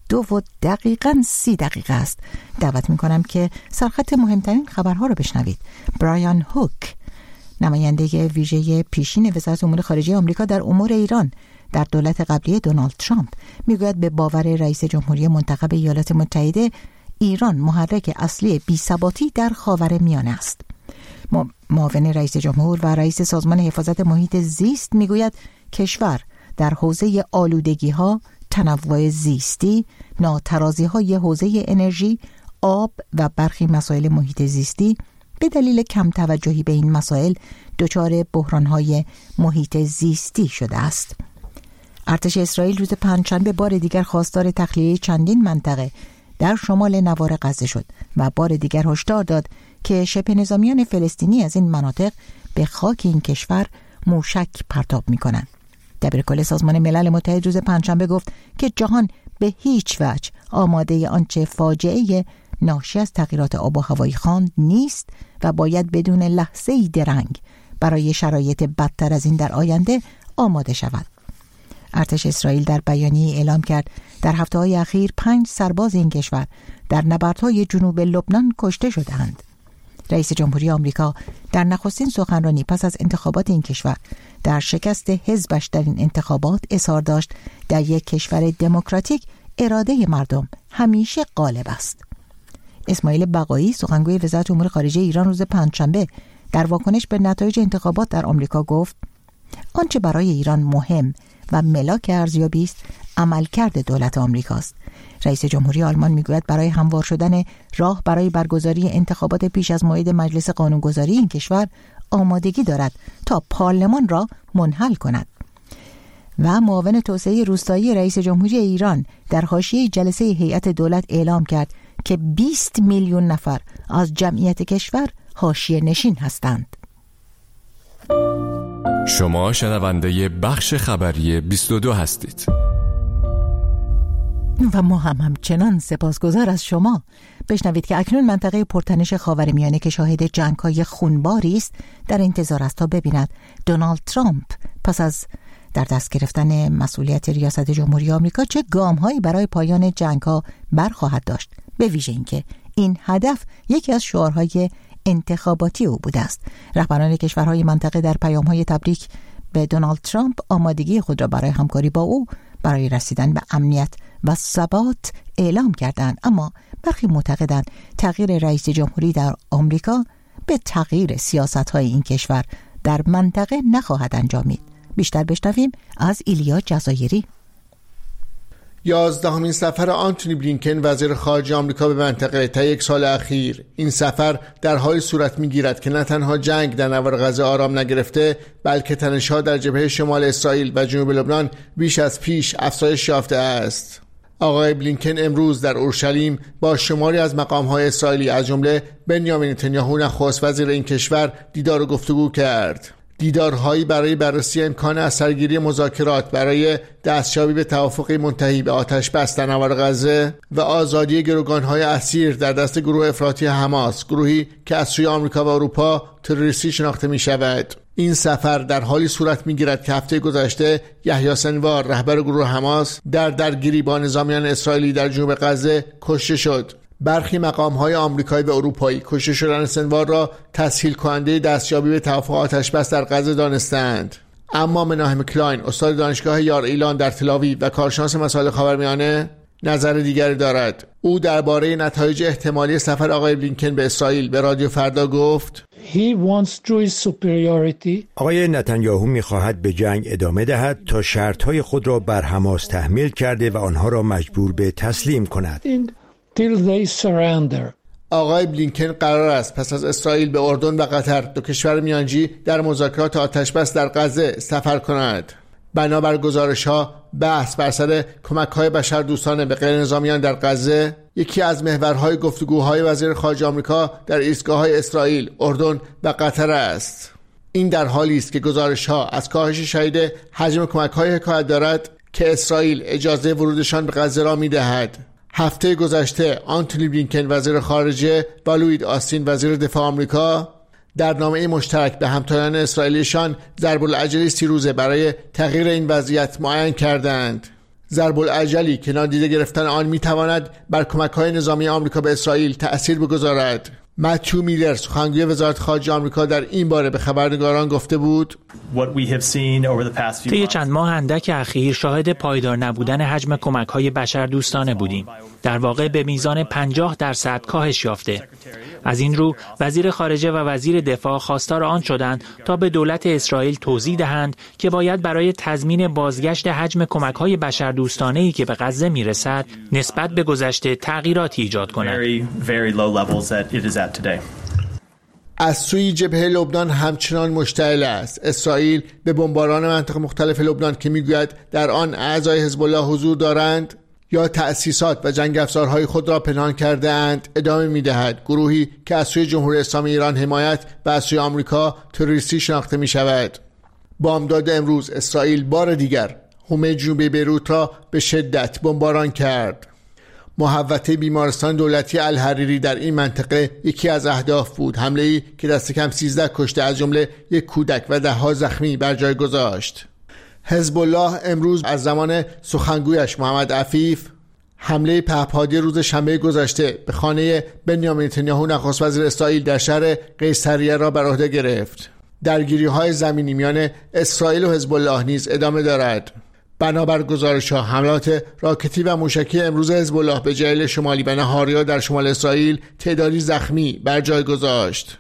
22:30 است. دعوت می‌کنم که سرخط مهمترین خبرها رو بشنوید. برایان هوک، نماینده ویژه پیشین وزارت امور خارجه آمریکا در امور ایران در دولت قبلی دونالد ترامپ، میگوید به باور رئیس جمهوری منتخب ایالات متحده ایران محرک اصلی بی‌ثباتی در خاورمیانه است. معاون رئیس جمهور و رئیس سازمان حفاظت محیط زیست میگوید کشور در حوزه آلودگی‌ها، تنوع زیستی، ناترازی‌های حوزه انرژی، آب و برخی مسائل محیط زیستی به دلیل کم توجهی به این مسائل دچار بحران‌های محیط زیستی شده است. ارتش اسرائیل روز پنجشنبه بار دیگر خواستار تخلیه چندین منطقه در شمال نوار غزه شد و بار دیگر هشدار داد که شبه نظامیان فلسطینی از این مناطق به خاک این کشور موشک پرتاب می‌کنند. دبیرکل سازمان ملل متحد روز پنجشنبه گفت که جهان به هیچ وجه آماده آنچه فاجعه ناشی از تغییرات آب و هوایی خواند نیست و باید بدون لحظه‌ای درنگ برای شرایط بدتر از این در آینده آماده شود. ارتش اسرائیل در بیانیه اعلام کرد در هفته‌های اخیر 5 سرباز این کشور در نبردهای جنوب لبنان کشته شدند. رئیس جمهوری آمریکا در نخستین سخنرانی پس از انتخابات این کشور در شکست حزبش در این انتخابات اظهار داشت در یک کشور دموکراتیک اراده مردم همیشه غالب است. اسماعیل بقایی، سخنگوی وزارت امور خارجه ایران، روز پنجشنبه در واکنش به نتایج انتخابات در آمریکا گفت آنچه برای ایران مهم و ملاک ارزیابی است عملکرد دولت آمریکاست. رئیس جمهوری آلمان میگوید برای هموار شدن راه برای برگزاری انتخابات پیش از موعد مجلس قانونگذاری این کشور آمادگی دارد تا پارلمان را منحل کند. و معاون توسعه روستایی رئیس جمهوری ایران در حاشیه جلسه هیئت دولت اعلام کرد که 20 میلیون نفر از جمعیت کشور حاشیه نشین هستند. شما شنونده بخش خبری 22 هستید. و ما هم همچنان سپاسگزار از شما. بشنوید که اکنون منطقه پرتنش خاورمیانه که شاهد جنگ‌های خونباری است در انتظار است تا ببیند دونالد ترامپ پس از در دست گرفتن مسئولیت ریاست جمهوری آمریکا چه گام‌هایی برای پایان جنگ‌ها برخواهد داشت، به ویژه اینکه این هدف یکی از شعارهای انتخاباتی او بوده است. رهبران کشورهای منطقه در پیام‌های تبریک به دونالد ترامپ آمادگی خود را برای همکاری با او برای رسیدن به امنیت و ثبات اعلام کردند، اما برخی معتقدند تغییر رئیس جمهوری در آمریکا به تغییر سیاست‌های این کشور در منطقه نخواهد انجامید. بیشتر بشنویم از ایلیا جزایری. 11مین سفر آنتونی بلینکن وزیر خارجه آمریکا به منطقه تا یک سال اخیر. این سفر در حالی صورت می‌گیرد که نه تنها جنگ در نوار غزه آرام نگرفته، بلکه تنش‌ها در جبهه شمال اسرائیل و جنوب لبنان بیش از پیش افزایش یافته است. آقای بلینکن امروز در اورشلیم با شماری از مقام‌های اسرائیلی از جمله بنیامین نتانیاهو نخست وزیر این کشور دیدار و گفتگو کرد. دیدارهایی برای بررسی امکان اثرگیری مذاکرات برای دستیابی به توافقی منتهی به آتش بس در نوار غزه و آزادی گروگان‌های اسیر در دست گروه افراطی حماس، گروهی که از سوی آمریکا و اروپا تروریستی شناخته می‌شود. این سفر در حالی صورت می‌گیرد که هفته گذشته یحیی سنوار، رهبر گروه حماس، در درگیری با نظامیان اسرائیلی در جنوب غزه کشته شد. برخی مقام‌های آمریکایی و اروپایی کشته شدن سنوار را تسهیل کننده دستیابی به توافق آتش‌بس در غزه دانستند. اما مناهم کلاین، استاد دانشگاه یار ایلان در تل‌آویو و کارشناس مسائل خاورمیانه، نظر دیگری دارد. او درباره نتایج احتمالی سفر آقای بلینکن به اسرائیل به رادیو فردا گفت: آقای نتانیاهو می‌خواهد به جنگ ادامه دهد تا شرط‌های خود را بر حماس تحمیل کرده و آنها را مجبور به تسلیم کند. آقای بلینکن قرار است پس از اسرائیل به اردن و قطر، دو کشور میانجی، در مذاکرات آتش‌بس در غزه سفر کند. بنابر گزارش‌ها بحث بر سر کمک‌های بشردوستانه به غیرنظامیان در غزه یکی از محورهای گفتگوهای وزیر خارجه آمریکا در ایستگاه‌های اسرائیل، اردن و قطر است. این در حالی است که گزارش‌ها از کاهش شدید حجم کمک‌های حکایت دارد که اسرائیل اجازه ورودشان به غزه را می‌دهد. هفته گذشته آنتونی بلینکن وزیر خارجه و لوید آستین وزیر دفاع آمریکا در نامه مشترک به همتایان اسرائیلیشان ضرب العجلی 30 روزه برای تغییر این وضعیت معین کردند. ضرب العجلی که نادیده گرفتن آن میتواند بر کمک‌های نظامی آمریکا به اسرائیل تأثیر بگذارد. متیو میلر سخنگوی وزارت خارجه آمریکا در این باره به خبرنگاران گفته بود: طی چند ماه اندک اخیر شاهد پایدار نبودن حجم کمک‌های بشردوستانه بودیم. در واقع به میزان 50% کاهش یافته. از این رو وزیر خارجه و وزیر دفاع خواستار آن شدند تا به دولت اسرائیل توضیح دهند که باید برای تضمین بازگشت حجم کمک‌های بشردوستانه‌ای که به غزه میرسد نسبت به گذشته تغییراتی ایجاد کنند. از سوی جبهه لبنان همچنان مشتعل است. اسرائیل به بمباران مناطق مختلف لبنان که میگوید در آن اعضای حزب الله حضور دارند یا تأسیسات و جنگ افزارهای خود را پنهان کرده اند ادامه می‌دهد. گروهی که از سوی جمهوری اسلامی ایران حمایت و از سوی آمریکا تروریستی شناخته می شود. بامداد امروز اسرائیل بار دیگر حومه جنوبی بیروت را به شدت بمباران کرد. محوطه بیمارستان دولتی الحریری در این منطقه یکی از اهداف بود. حمله‌ای که دست کم 13 کشته از جمله یک کودک و ده‌ها زخمی بر جای گذاشت. حزب الله امروز از زمان سخنگویش محمد عفیف حمله پهپادی روز شنبه گذشته به خانه بنیامین نتانیاهو نخست وزیر اسرائیل در شهر قیصریه را بر عهده گرفت. درگیری‌های زمینی میان اسرائیل و حزب الله نیز ادامه دارد. بنابر گزارش‌ها حملات راکتی و موشکی امروز حزب الله به جلیل شمالی و نهاریا در شمال اسرائیل تعدادی زخمی بر جای گذاشت.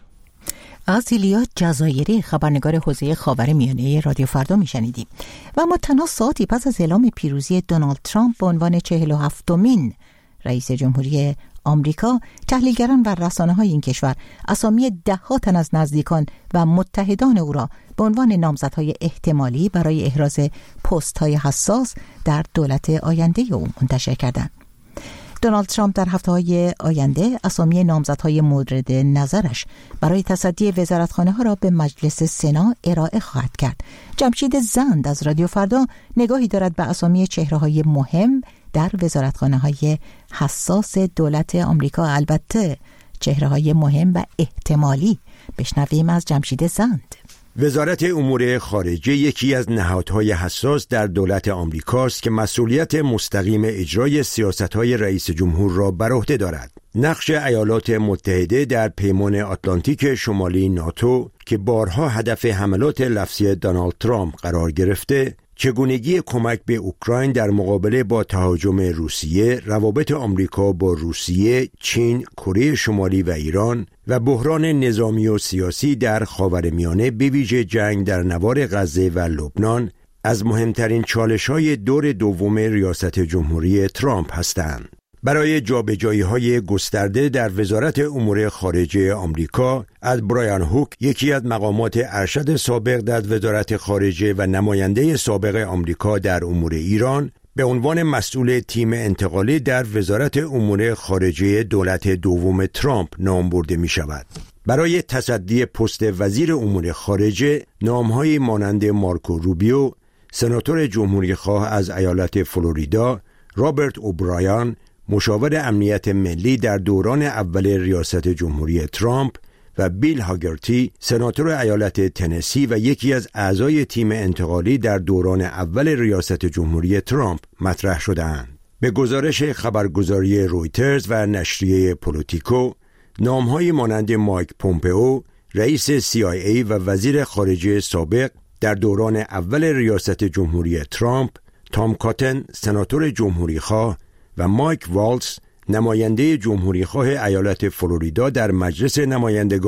از ایلیا جزایری خبرنگار حوزه خاورمیانه رادیو فردا میشنیدیم. و اما تنها ساعتی پس از اعلام پیروزی دونالد ترامپ به عنوان 47مین رئیس جمهوری آمریکا، تحلیلگران و رسانه‌های این کشور اسامی ده‌ها تن از نزدیکان و متحدان او را به عنوان نامزدهای احتمالی برای احراز پست‌های حساس در دولت آینده او منتشر کردند. دونالد ترامپ در هفته‌های آینده اسامی نامزدهای مورد نظرش برای تصدی وزارتخانه‌ها را به مجلس سنا ارائه خواهد کرد. جمشید زند از رادیو فردا نگاهی دارد به اسامی چهره‌های مهم در وزارتخانه‌های حساس دولت آمریکا، البته چهره‌های مهم و احتمالی. بشنویم از جمشید زند. وزارت امور خارجه یکی از نهادهای حساس در دولت آمریکاست که مسئولیت مستقیم اجرای سیاست‌های رئیس جمهور را بر عهده دارد. نقش ایالات متحده در پیمان آتلانتیک شمالی ناتو که بارها هدف حملات لفظی دونالد ترامپ قرار گرفته، چگونگی کمک به اوکراین در مقابله با تهاجم روسیه، روابط آمریکا با روسیه، چین، کره شمالی و ایران و بحران نظامی و سیاسی در خاورمیانه به ویژه جنگ در نوار غزه و لبنان از مهمترین چالش‌های دور دوم ریاست جمهوری ترامپ هستند. برای جابجایی‌های گسترده در وزارت امور خارجه آمریکا، از برایان هوک، یکی از مقامات ارشد سابق در وزارت خارجه و نماینده سابق آمریکا در امور ایران، به عنوان مسئول تیم انتقالی در وزارت امور خارجه دولت دوم ترامپ نام برده می شود. برای تصدی پست وزیر امور خارجه، نام‌های مانند مارکو روبیو، سناتور جمهوری خواه از ایالت فلوریدا، رابرت اوبرایان، مشاور امنیت ملی در دوران اول ریاست جمهوری ترامپ، و بیل هاگرتی، سناتور ایالت تنسی و یکی از اعضای تیم انتقالی در دوران اول ریاست جمهوری ترامپ مطرح شده‌اند. به گزارش خبرگزاری رویترز و نشریه پولیتیکو، نام‌های مانند مایک پومپئو، رئیس CIA و وزیر خارجه سابق در دوران اول ریاست جمهوری ترامپ، تام کاتن، سناتور جمهوری خواه، و مایک والتز، نماینده جمهوری خواه ایالت فلوریدا در مجلس نمایندگان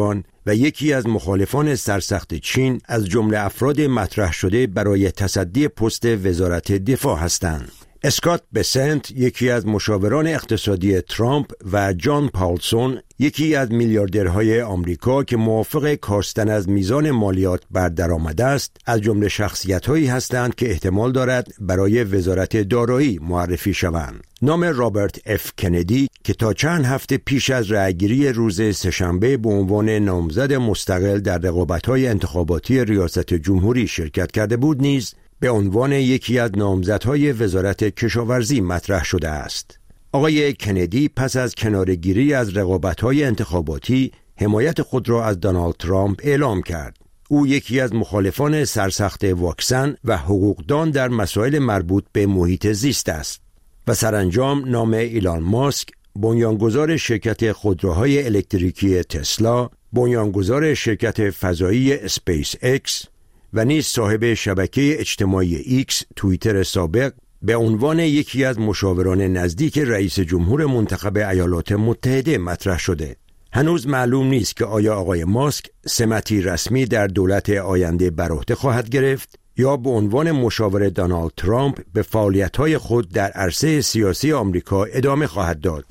و یکی از مخالفان سرسخت چین از جمله افراد مطرح شده برای تصدی پست وزارت دفاع هستند. اسکات بسنت، یکی از مشاوران اقتصادی ترامپ، و جان پاولسون، یکی از میلیاردرهای آمریکا که موافق کاستن از میزان مالیات بر درآمد است، از جمله شخصیت‌هایی هستند که احتمال دارد برای وزارت دارایی معرفی شوند. نام رابرت اف کندی که تا چند هفته پیش از رأیگیری روز سه‌شنبه به عنوان نامزد مستقل در رقابت‌های انتخاباتی ریاست جمهوری شرکت کرده بود نیز به عنوان یکی از نامزدهای وزارت کشاورزی مطرح شده است. آقای کندی پس از کناره‌گیری از رقابت‌های انتخاباتی حمایت خود را از دونالد ترامپ اعلام کرد. او یکی از مخالفان سرسخت واکسن و حقوقدان در مسائل مربوط به محیط زیست است و سرانجام نام ایلان ماسک، بنیانگذار شرکت خودروهای الکتریکی تسلا، بنیانگذار شرکت فضایی اسپیس اکس و نیز صاحب شبکه اجتماعی ایکس توییتر سابق به عنوان یکی از مشاوران نزدیک رئیس جمهور منتخب ایالات متحده مطرح شده. هنوز معلوم نیست که آیا آقای ماسک سمتی رسمی در دولت آینده بر عهده خواهد گرفت یا به عنوان مشاور دونالد ترامپ به فعالیت‌های خود در عرصه سیاسی آمریکا ادامه خواهد داد.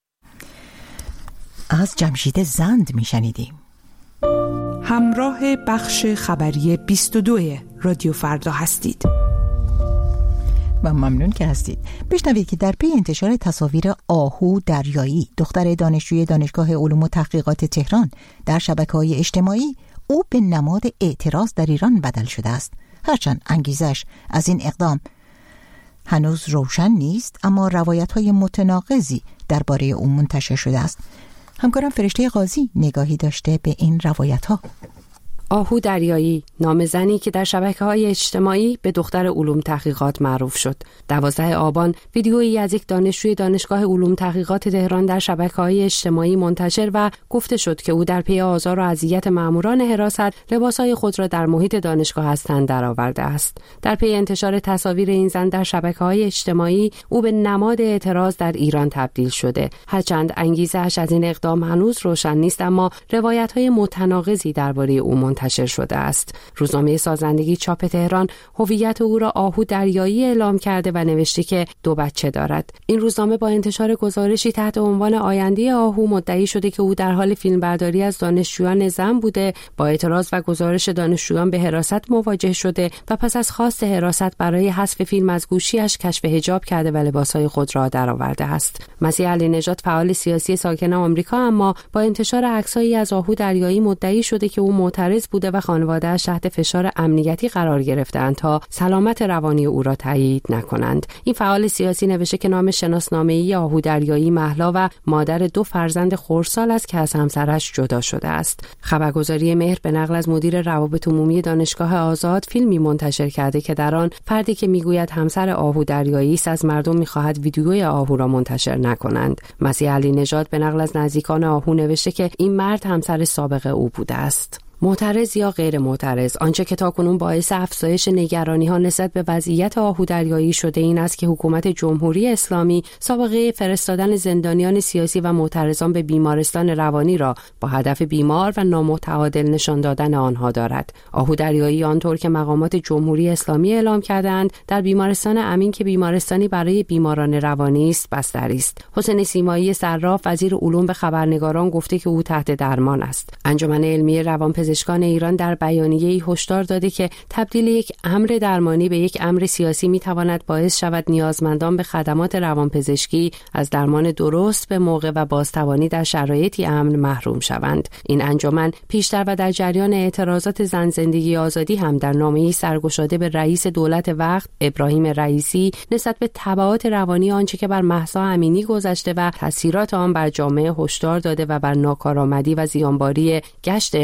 از جمشید زند میشنیدیم. همراه بخش خبری 22 رادیو فردا هستید. و ممنون که هستید. بشنوید که در پی انتشار تصاویر آهو دریایی، دختر دانشجوی دانشگاه علوم و تحقیقات تهران، در شبکه‌های اجتماعی، او به نماد اعتراض در ایران بدل شده است. هرچند انگیزش از این اقدام هنوز روشن نیست، اما روایت‌های متناقضی درباره او منتشر شده است. همکارم فرشته قاضی نگاهی داشته به این روایت‌ها. آهو دریایی، نام زنی که در شبکه‌های اجتماعی به دختر علوم تحقیقات معروف شد. 12 آبان ویدیویی از یک دانشجوی دانشگاه علوم تحقیقات تهران در شبکه‌های اجتماعی منتشر و گفته شد که او در پی آزار و اذیت ماموران حراست لباسهای خود را در محیط دانشگاه از تن درآورده است. در پی انتشار تصاویر این زن در شبکه‌های اجتماعی، او به نماد اعتراض در ایران تبدیل شده. هرچند انگیزه‌اش از این اقدام هنوز روشن نیست، اما روایت‌های متناقضی درباره او منتشر شده است. روزنامه سازندگی چاپ تهران هویت او را آهو دریایی اعلام کرده و نوشته که 2 بچه دارد. این روزنامه با انتشار گزارشی تحت عنوان آینده آهو مدعی شده که او در حال فیلمبرداری از دانشجویان زن بوده، با اعتراض و گزارش دانشجویان به حراست مواجه شده و پس از خواست حراست برای حذف فیلم از گوشیش کشف حجاب کرده و لباسهای خود را درآورده است. مسیح علی نژاد، فعال سیاسی ساکن آمریکا، اما با انتشار عکسایی از آهو دریایی مدعی شده که او معترض بوده و خانواده‌اش تحت فشار امنیتی قرار گرفتند تا سلامت روانی او را تایید نکنند. این فعال سیاسی نوشته که نام شناسنامه‌ای آهو دریایی مهلا و مادر 2 فرزند خردسال است که از همسرش جدا شده است. خبرگزاری مهر به نقل از مدیر روابط عمومی دانشگاه آزاد فیلمی منتشر کرده که در آن فردی که میگوید همسر آهو دریایی است از مردم می‌خواهد ویدیوی آهو را منتشر نکنند. مسیح علی نژاد به نقل از نزدیکان آهو نوشته که این مرد همسر سابق او بوده است. معترض یا غیر معترض، آنچه که تاکنون باعث افزایش نگرانی‌ها نسبت به وضعیت آهو دریایی شده این است که حکومت جمهوری اسلامی سابقه فرستادن زندانیان سیاسی و معترضان به بیمارستان روانی را با هدف بیمار و نامتعادل نشان دادن آنها دارد. آهو دریایی آنطور که مقامات جمهوری اسلامی اعلام کردند در بیمارستان امین که بیمارستانی برای بیماران روانی است بستری است. حسین سیمایی صراف، وزیر علوم، به خبرنگاران گفته که او تحت درمان است. انجمن علمی روانپزشکان ایران در بیانیه‌ای هشدار داده که تبدیل یک امر درمانی به یک امر سیاسی می‌تواند باعث شود نیازمندان به خدمات روانپزشکی از درمان درست به موقع و بازتوانی در شرایطی امن محروم شوند. این انجمن پیشتر و در جریان اعتراضات زن زندگی آزادی هم در نامه‌ای سرگشاده به رئیس دولت وقت ابراهیم رئیسی نسبت به تبعات روانی آنچه که بر مهسا امینی گذشته و تاثیرات آن بر جامعه هشدار داده و بر ناکارآمدی و زیانباری گشت ارشاد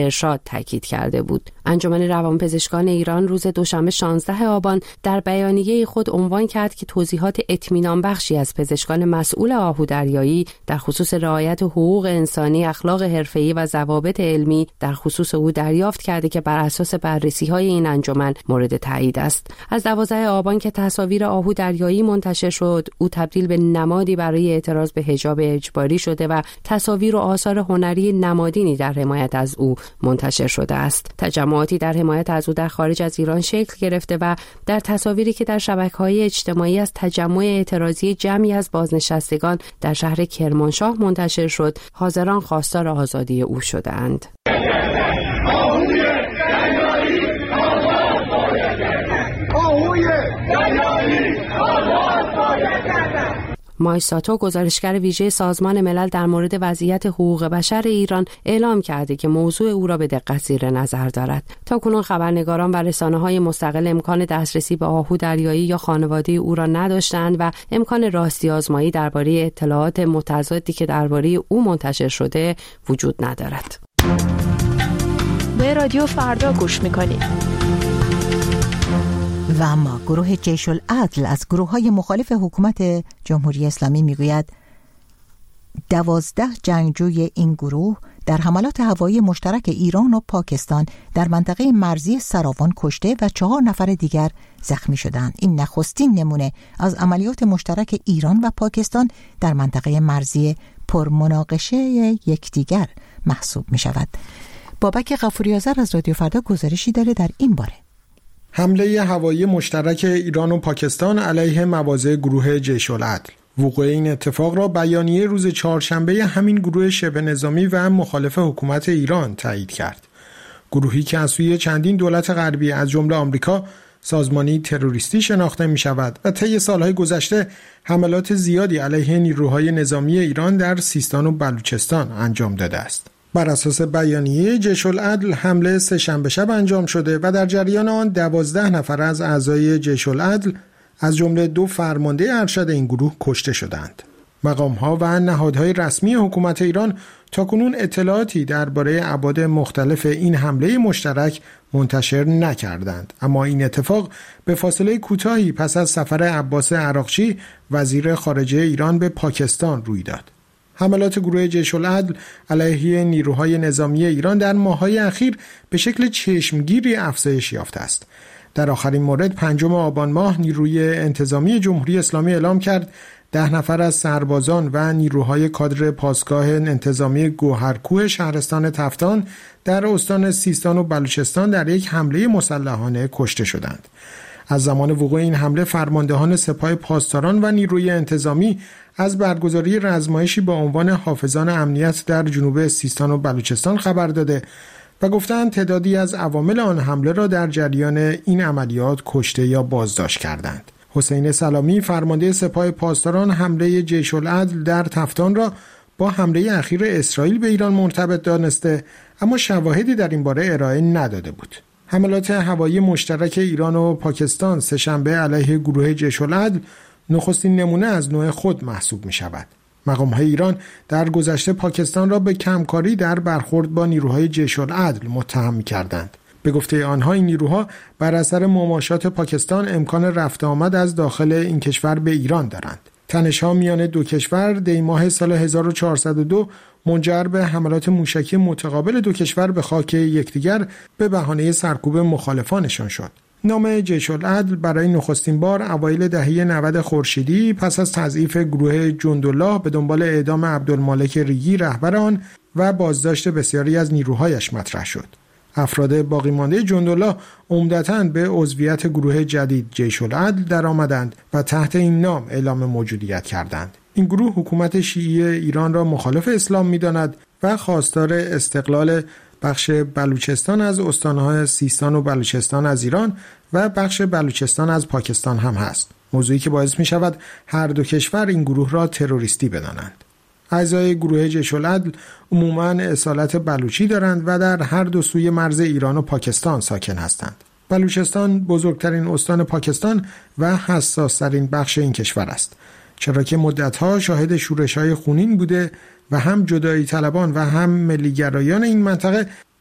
تاکید کرده بود. انجمن روانپزشکان ایران روز دوشنبه 16 آبان در بیانیه خود عنوان کرد که توضیحات اطمینان بخشی از پزشکان مسئول آهودریایی در خصوص رعایت حقوق انسانی، اخلاق حرفه‌ای و ضوابط علمی در خصوص او دریافت کرده که بر اساس بررسی‌های این انجمن مورد تایید است. از 12 آبان که تصاویر آهودریایی منتشر شد، او تبدیل به نمادی برای اعتراض به حجاب اجباری شده و تصاویر و آثار هنری نمادینی در حمایت از او منتشر شده است. تجمعاتی در حمایت از او در خارج از ایران شکل گرفته و در تصاویری که در شبکه‌های اجتماعی از تجمع اعتراضی جمعی از بازنشستگان در شهر کرمانشاه منتشر شد، حاضران خواستار آزادی او شدند. مایساتو گزارشگر ویژه سازمان ملل در مورد وضعیت حقوق بشر ایران اعلام کرده که موضوع او را به دقت زیر نظر دارد. تاکنون خبرنگاران و رسانه‌های مستقل امکان دسترسی به آهودریایی یا خانواده او را نداشتند و امکان راستی آزمایی درباره اطلاعات متضادی که درباره او منتشر شده وجود ندارد. به رادیو فردا گوش می‌کنید. و اما گروه جیش العدل از گروه‌های مخالف حکومت جمهوری اسلامی میگوید 12 جنگجوی این گروه در حملات هوایی مشترک ایران و پاکستان در منطقه مرزی سراوان کشته و 4 نفر دیگر زخمی شدند. این نخستین نمونه از عملیات مشترک ایران و پاکستان در منطقه مرزی پرمناقشه یکدیگر محسوب می شود. بابک غفوری آذر از رادیو فردا گزارشی داره در این باره. حمله هوایی مشترک ایران و پاکستان علیه مواضع گروه جیش العدل. وقوع این اتفاق را بیانیه روز چهارشنبه همین گروه شبه نظامی و مخالف حکومت ایران تایید کرد. گروهی که از سوی چندین دولت غربی از جمله آمریکا سازمانی تروریستی شناخته می شود و طی سالهای گذشته حملات زیادی علیه نیروهای نظامی ایران در سیستان و بلوچستان انجام داده است. بر اساس بیانیه جیش العدل حمله سه‌شنبه شب انجام شده و در جریان آن 12 نفر از اعضای جیش العدل از جمله 2 فرمانده ارشد این گروه کشته شدند. مقام‌ها و نهادهای رسمی حکومت ایران تاکنون اطلاعاتی درباره ابعاد مختلف این حمله مشترک منتشر نکردند، اما این اتفاق به فاصله کوتاهی پس از سفر عباس عراقچی وزیر خارجه ایران به پاکستان روی داد. حملات گروه جیش العدل علیه نیروهای نظامی ایران در ماه‌های اخیر به شکل چشمگیری افزایش یافته است. در آخرین مورد 5 آبان ماه نیروی انتظامی جمهوری اسلامی اعلام کرد 10 نفر از سربازان و نیروهای کادر پاسگاه انتظامی گوهرکوه شهرستان تفتان در استان سیستان و بلوچستان در یک حمله مسلحانه کشته شدند. از زمان وقوع این حمله فرماندهان سپاه پاسداران و نیروی انتظامی از برگزاری رزمایشی با عنوان حافظان امنیت در جنوب سیستان و بلوچستان خبر داده و گفتند تعدادی از عوامل آن حمله را در جریان این عملیات کشته یا بازداشت کردند. حسین سلامی فرمانده سپاه پاسداران حمله جیش العدل در تفتان را با حمله اخیر اسرائیل به ایران مرتبط دانسته، اما شواهدی در این باره ارائه نداده بود. حملات هوایی مشترک ایران و پاکستان سه‌شنبه علیه گروه جیش العدل نخستین نمونه از نوع خود محسوب می شود. مقام‌های ایران در گذشته پاکستان را به کمکاری در برخورد با نیروهای جیش العدل متهم می‌کردند. به گفته آنها این نیروها بر اثر مماشات پاکستان امکان رفت آمد از داخل این کشور به ایران دارند. تنش‌ها میان دو کشور دی ماه سال 1402 منجر به حملات موشکی متقابل دو کشور به خاک یکدیگر به بهانه سرکوب مخالفانشان شد. نام جیش العدل برای نخستین بار اوایل دهه 90 خورشیدی پس از تضعیف گروه جندالله به دنبال اعدام عبدالمالک ریگی رهبر آن و بازداشت بسیاری از نیروهایش مطرح شد. افراد باقی مانده جندالله عمدتاً به عضویت گروه جدید جیش العدل درآمدند و تحت این نام اعلام موجودیت کردند. این گروه حکومت شیعی ایران را مخالف اسلام می‌داند و خواستار استقلال بخش بلوچستان از استان‌های سیستان و بلوچستان از ایران و بخش بلوچستان از پاکستان هم هست. موضوعی که باعث می شود هر دو کشور این گروه را تروریستی بدانند. اعضای گروه جیش العدل عموماً اصالت بلوچی دارند و در هر دو سوی مرز ایران و پاکستان ساکن هستند. بلوچستان بزرگترین استان پاکستان و حساس‌ترین بخش این کشور است، چرا که مدت‌ها شاهد شورش‌های خونین بوده و هم جدایی طلبان و هم ملیگرایان این منطقه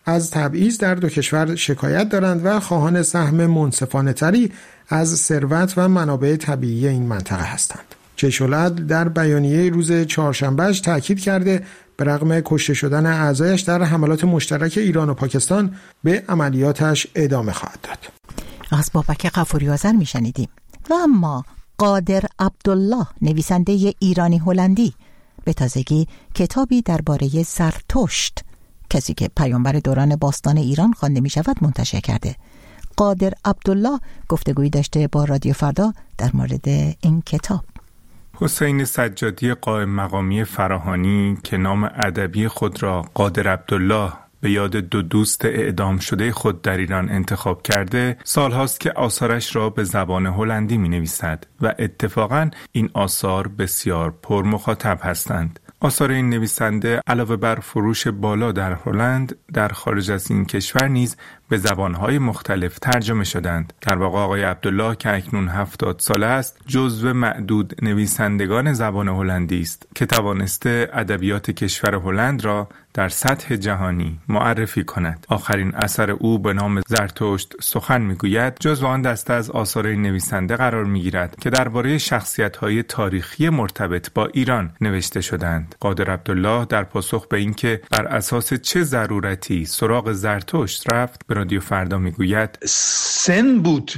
از تبعیض در دو کشور شکایت دارند و خواهان سهم منصفانه تری از ثروت و منابع طبیعی این منطقه هستند. جیش‌العدل در بیانیه روز چهارشنبهش تاکید کرده به رغم کشته شدن اعضایش در حملات مشترک ایران و پاکستان به عملیاتش ادامه خواهد داد. از بابک غفوری آذر میشنیدیم. و اما قادر عبدالله، نویسنده ایرانی هلندی، به تازگی کتابی درباره زرتشت، کسی که پیامبر دوران باستان ایران خوانده می شود، منتشر کرده. قادر عبدالله گفتگویی داشته با رادیو فردا در مورد این کتاب. حسین سجادی قائم مقامی فراهانی که نام ادبی خود را قادر عبدالله به یاد دو دوست اعدام شده خود در ایران انتخاب کرده، سالهاست که آثارش را به زبان هلندی می نویسد و اتفاقاً این آثار بسیار پر مخاطب هستند. آثار این نویسنده علاوه بر فروش بالا در هلند، در خارج از این کشور نیز به زبانهای مختلف ترجمه شدند. در واقع آقای عبدالله که اکنون 70 ساله است، جزو معدود نویسندگان زبان هلندی است که توانسته ادبیات کشور هلند را در سطح جهانی معرفی کند. آخرین اثر او به نام زرتشت سخن میگوید جزو آن دسته از آثار این نویسنده قرار میگیرد که درباره شخصیت‌های تاریخی مرتبط با ایران نوشته شدند. قادر عبدالله در پاسخ به اینکه بر اساس چه ضرورتی سراغ زرتشت رفت، به رادیو فردا میگوید سن بود.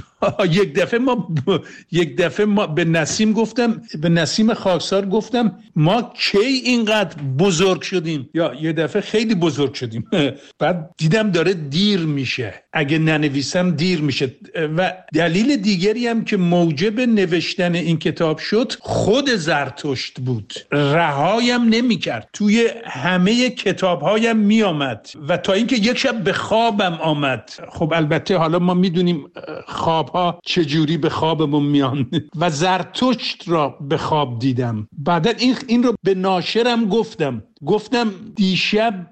یک دفعه ما به نسیم خاکسار گفتم ما کی اینقدر بزرگ شدیم، یا یه دفعه خیلی بزرگ شدیم. بعد دیدم داره دیر میشه، اگه ننویسم دیر میشه. و دلیل دیگری هم که موجب نوشتن این کتاب شد خود زرتشت بود. رهایم نمیکرد، توی همه کتابهایم میامد و تا اینکه یک شب به خوابم آمد. خب البته حالا ما میدونیم خوابها چجوری به خوابمون میان و زرتشت را به خواب دیدم. بعدا این رو به ناشرم گفتم دیشب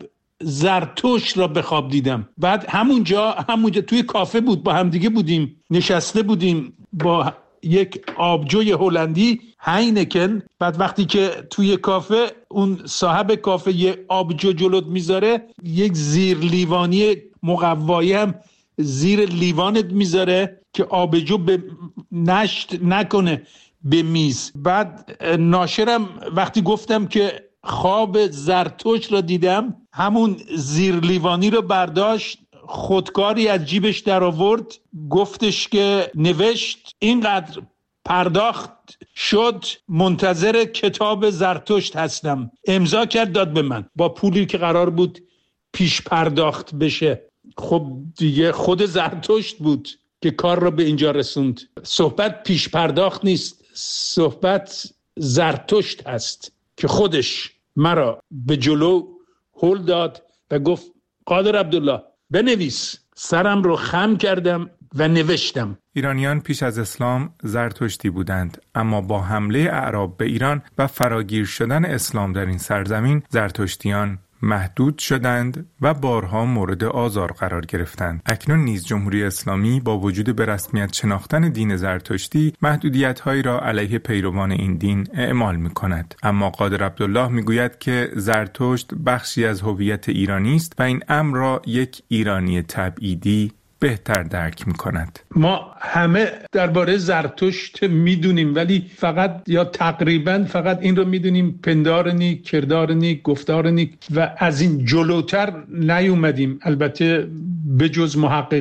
زرتشت را به خواب دیدم. بعد همونجا توی کافه بود، با همدیگه بودیم، نشسته بودیم با یک آبجوی هلندی هاینکن. بعد وقتی که توی کافه اون صاحب کافه یه آبجو جلوت میذاره، یک زیر لیوانی مقوایی هم زیر لیوانت میذاره که آبجو به نشت نکنه به میز. بعد ناشرم وقتی گفتم که خواب زرتشت را دیدم، همون زیر لیوانی رو برداشت، خودکاری از جیبش در آورد، گفتش که نوشت اینقدر پرداخت شد، منتظر کتاب زرتشت هستم. امضا کرد داد به من با پولی که قرار بود پیش پرداخت بشه. خب دیگه خود زرتشت بود که کار را به اینجا رسوند. صحبت پیش پرداخت نیست، صحبت زرتشت هست که خودش مرا به جلو هل داد و گفت قادر عبدالله بنویس. سرم رو خم کردم و نوشتم. ایرانیان پیش از اسلام زرتشتی بودند، اما با حمله اعراب به ایران و فراگیر شدن اسلام در این سرزمین، زرتشتیان محدود شدند و بارها مورد آزار قرار گرفتند. اکنون نیز جمهوری اسلامی با وجود به رسمیت شناختن دین زرتشتی محدودیت‌هایی را علیه پیروان این دین اعمال می‌کند. اما قادر عبدالله می‌گوید که زرتشت بخشی از هویت ایرانی است و این امر را یک ایرانی تبعیدی بهتر درک می‌کند. ما همه درباره زرتشت میدونیم، ولی فقط یا تقریبا فقط این رو میدونیم پندارنی، کردارنی، گفتارنی و از این جلوتر نیومدیم، البته بجز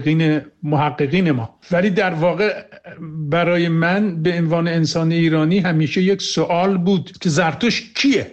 محققین ما. ولی در واقع برای من به عنوان انسان ایرانی همیشه یک سوال بود که زرتشت کیه؟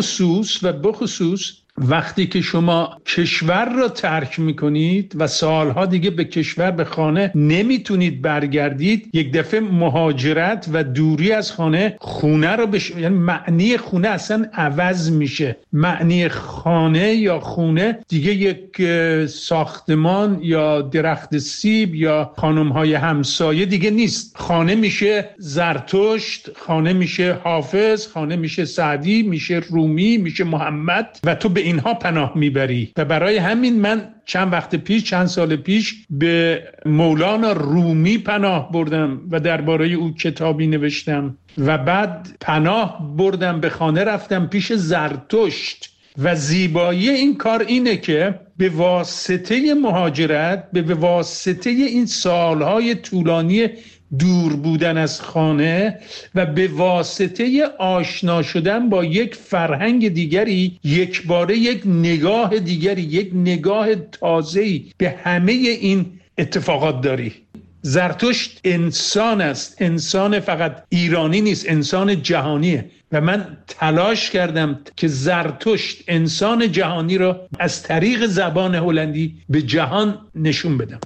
بخصوص وقتی که شما کشور را ترک میکنید و سالها دیگه به کشور، به خانه نمیتونید برگردید، یک دفعه مهاجرت و دوری از خونه رو یعنی معنی خونه اصلا عوض میشه. معنی خانه یا خونه دیگه یک ساختمان یا درخت سیب یا خانمهای همسایه دیگه نیست. خانه میشه زرتشت، خانه میشه حافظ، خانه میشه سعدی، میشه رومی، میشه محمد و تو به اینها پناه میبری. و برای همین من چند سال پیش به مولانا رومی پناه بردم و درباره او کتابی نوشتم و بعد پناه بردم به خانه، رفتم پیش زرتشت. و زیبایی این کار اینه که به واسطه مهاجرت، به واسطه این سالهای طولانی دور بودن از خانه و به واسطه آشنا شدن با یک فرهنگ دیگری، یک باره یک نگاه دیگری، یک نگاه تازه‌ای به همه این اتفاقات داری. زرتشت انسان است، انسان فقط ایرانی نیست، انسان جهانیه و من تلاش کردم که زرتشت انسان جهانی را از طریق زبان هلندی به جهان نشون بدم.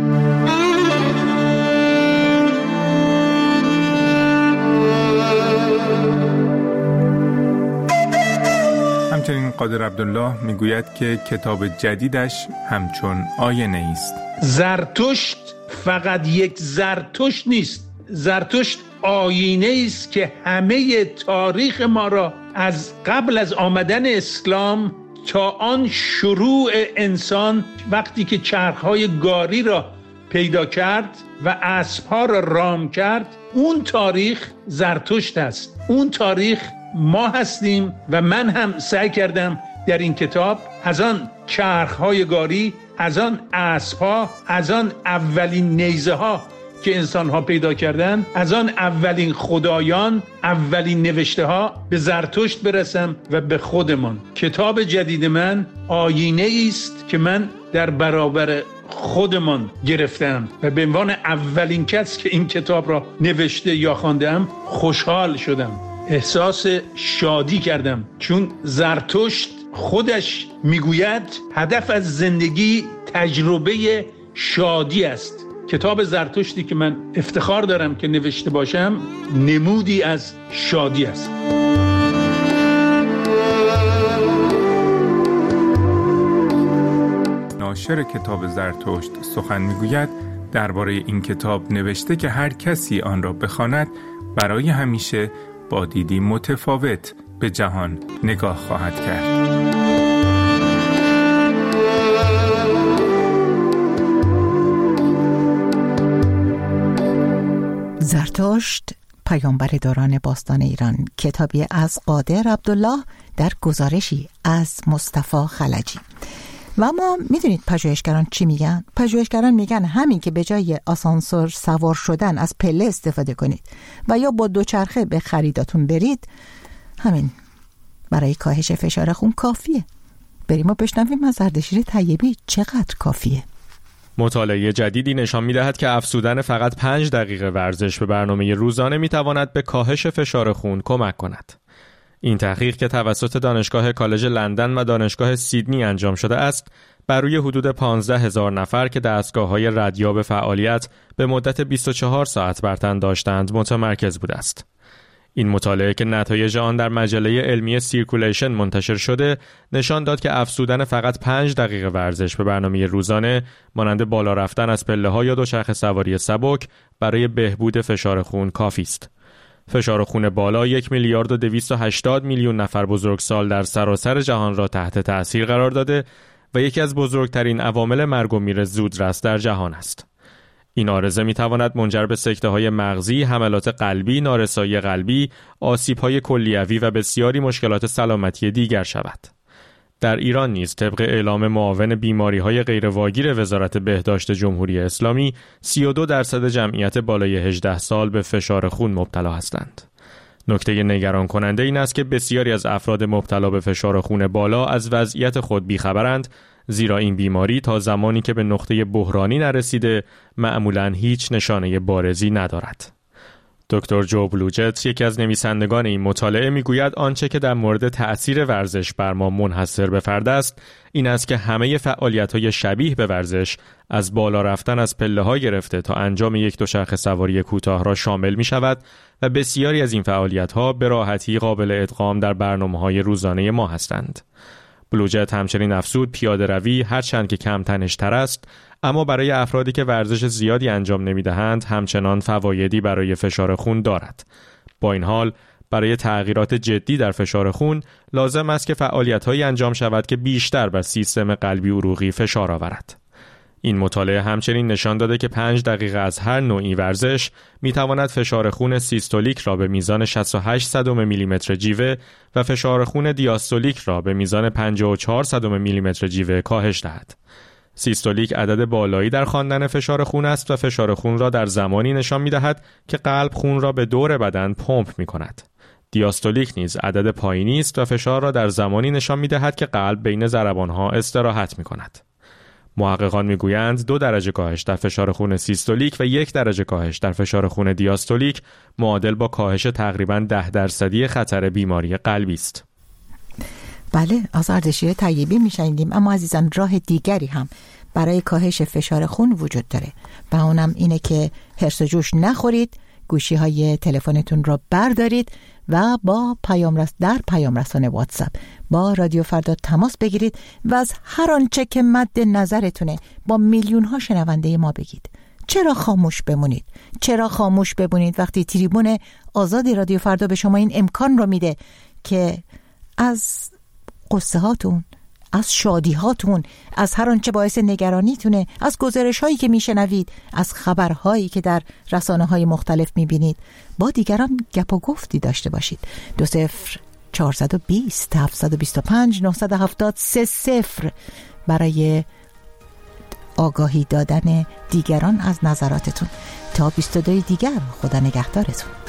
همچنین قادر عبدالله میگوید که کتاب جدیدش همچون آینه است. زرتشت فقط یک زرتشت نیست، زرتشت آینه است که همه تاریخ ما را از قبل از آمدن اسلام تا آن شروع انسان وقتی که چرخهای گاری را پیدا کرد و اسبها را رام کرد، اون تاریخ زرتشت است. اون تاریخ ما هستیم و من هم سعی کردم در این کتاب از آن چرخهای گاری، از آن اسبها، از آن اولین نیزه ها که انسان ها پیدا کردن، از آن اولین خدایان، اولین نوشته ها به زرتشت برسم و به خودمان. کتاب جدید من آینه است که من در برابر خودمان گرفتم و به عنوان اولین کس که این کتاب را نوشته یا خواندم خوشحال شدم، احساس شادی کردم، چون زرتشت خودش میگوید هدف از زندگی تجربه شادی است. کتاب زرتشتی که من افتخار دارم که نوشته باشم نمودی از شادی است. ناشر کتاب زرتشت سخن میگوید درباره این کتاب نوشته که هر کسی آن را بخواند برای همیشه با دیدی متفاوت به جهان نگاه خواهد کرد. زرتشت پیامبر دوران باستان ایران، کتابی از قادر عبدالله در گزارشی از مصطفی خلجی. و اما میدونید پژوهشگران چی میگن؟ پژوهشگران میگن همین که به جای آسانسور سوار شدن از پله استفاده کنید و یا با دوچرخه به خریداتون برید، همین برای کاهش فشار خون کافیه. بریم و بشنویم از اردشیر طیبی چقدر کافیه. مطالعه جدیدی نشان می‌دهد که افزودن فقط 5 دقیقه ورزش به برنامه روزانه می‌تواند به کاهش فشار خون کمک کند. این تحقیق که توسط دانشگاه کالج لندن و دانشگاه سیدنی انجام شده است، بر روی حدود 15,000 نفر که دستگاه‌های ردیاب فعالیت به مدت 24 ساعت بر تن داشتند متمرکز بوده است. این مطالعه که نتایج آن در مجله علمی سیرکولیشن منتشر شده، نشان داد که افزودن فقط 5 دقیقه ورزش به برنامه روزانه مانند بالا رفتن از پله‌ها یا دوچرخه سواری سبک برای بهبود فشار خون کافی است. فشار خون بالا 1,280,000,000 نفر بزرگسال در سراسر جهان را تحت تأثیر قرار داده و یکی از بزرگترین عوامل مرگ و میر زودرس در جهان است. این عارضه می‌تواند منجر به سکته‌های مغزی، حملات قلبی، نارسایی قلبی، آسیب‌های کلیوی و بسیاری مشکلات سلامتی دیگر شود. در ایران نیز طبق اعلام معاون بیماری‌های غیرواگیر وزارت بهداشت جمهوری اسلامی 32% جمعیت بالای 18 سال به فشار خون مبتلا هستند. نکته نگران کننده این است که بسیاری از افراد مبتلا به فشار خون بالا از وضعیت خود بیخبرند، زیرا این بیماری تا زمانی که به نقطه بحرانی نرسیده معمولاً هیچ نشانه بارزی ندارد. دکتر جو بلوجت، یکی از نویسندگان این مطالعه، میگوید آنچه که در مورد تأثیر ورزش بر ما منحصر به فرد است، این است که همه فعالیت‌های شبیه به ورزش از بالا رفتن از پله‌ها گرفته تا انجام یک دوچرخه سواری کوتاه را شامل می‌شود و بسیاری از این فعالیت‌ها به راحتی قابل ادغام در برنامه‌های روزانه ما هستند. بلوجت همچنین افزود پیاده روی هرچند که کم تنش‌تر است، اما برای افرادی که ورزش زیادی انجام نمی‌دهند همچنان فوایدی برای فشار خون دارد. با این حال برای تغییرات جدی در فشار خون لازم است که فعالیت‌هایی انجام شود که بیشتر بر سیستم قلبی عروقی فشار آورد. این مطالعه همچنین نشان داده که 5 دقیقه از هر نوعی ورزش میتواند فشار خون سیستولیک را به میزان 68 میلیمتر جیوه و فشار خون دیاستولیک را به میزان 54 میلیمتر جیوه کاهش دهد. سیستولیک عدد بالایی در خواندن فشار خون است و فشار خون را در زمانی نشان می‌دهد که قلب خون را به دور بدن پمپ می‌کند. دیاستولیک نیز عدد پایینی است و فشار را در زمانی نشان می‌دهد که قلب بین ضربان‌ها استراحت می‌کند. محققان می‌گویند 2 درجه کاهش در فشار خون سیستولیک و 1 درجه کاهش در فشار خون دیاستولیک معادل با کاهش تقریباً 10% خطر بیماری قلبی است. بله، از ارزشی طیبی میشنیدیم، اما عزیزان راه دیگری هم برای کاهش فشار خون وجود داره و اونم اینه که هرس و جوش نخورید، گوشی های تلفنتون را بردارید و با پیام رسان واتساپ با رادیو فردا تماس بگیرید و از هر آنچه که مد نظرتونه با میلیون ها شنونده ما بگید. چرا خاموش بمونید؟ چرا خاموش بمونید وقتی تریبون آزاد رادیو فردا به شما این امکان رو میده که از قصه هاتون، از شادی هاتون، از هر آنچه باعث نگرانیتونه، از گزارش هایی که میشنوید، از خبرهایی که در رسانه های مختلف میبینید با دیگران گپ و گفتی داشته باشید. 20 420 725 970 30 برای آگاهی دادن دیگران از نظراتتون. تا 22 دیگر، خدا نگهدارتون.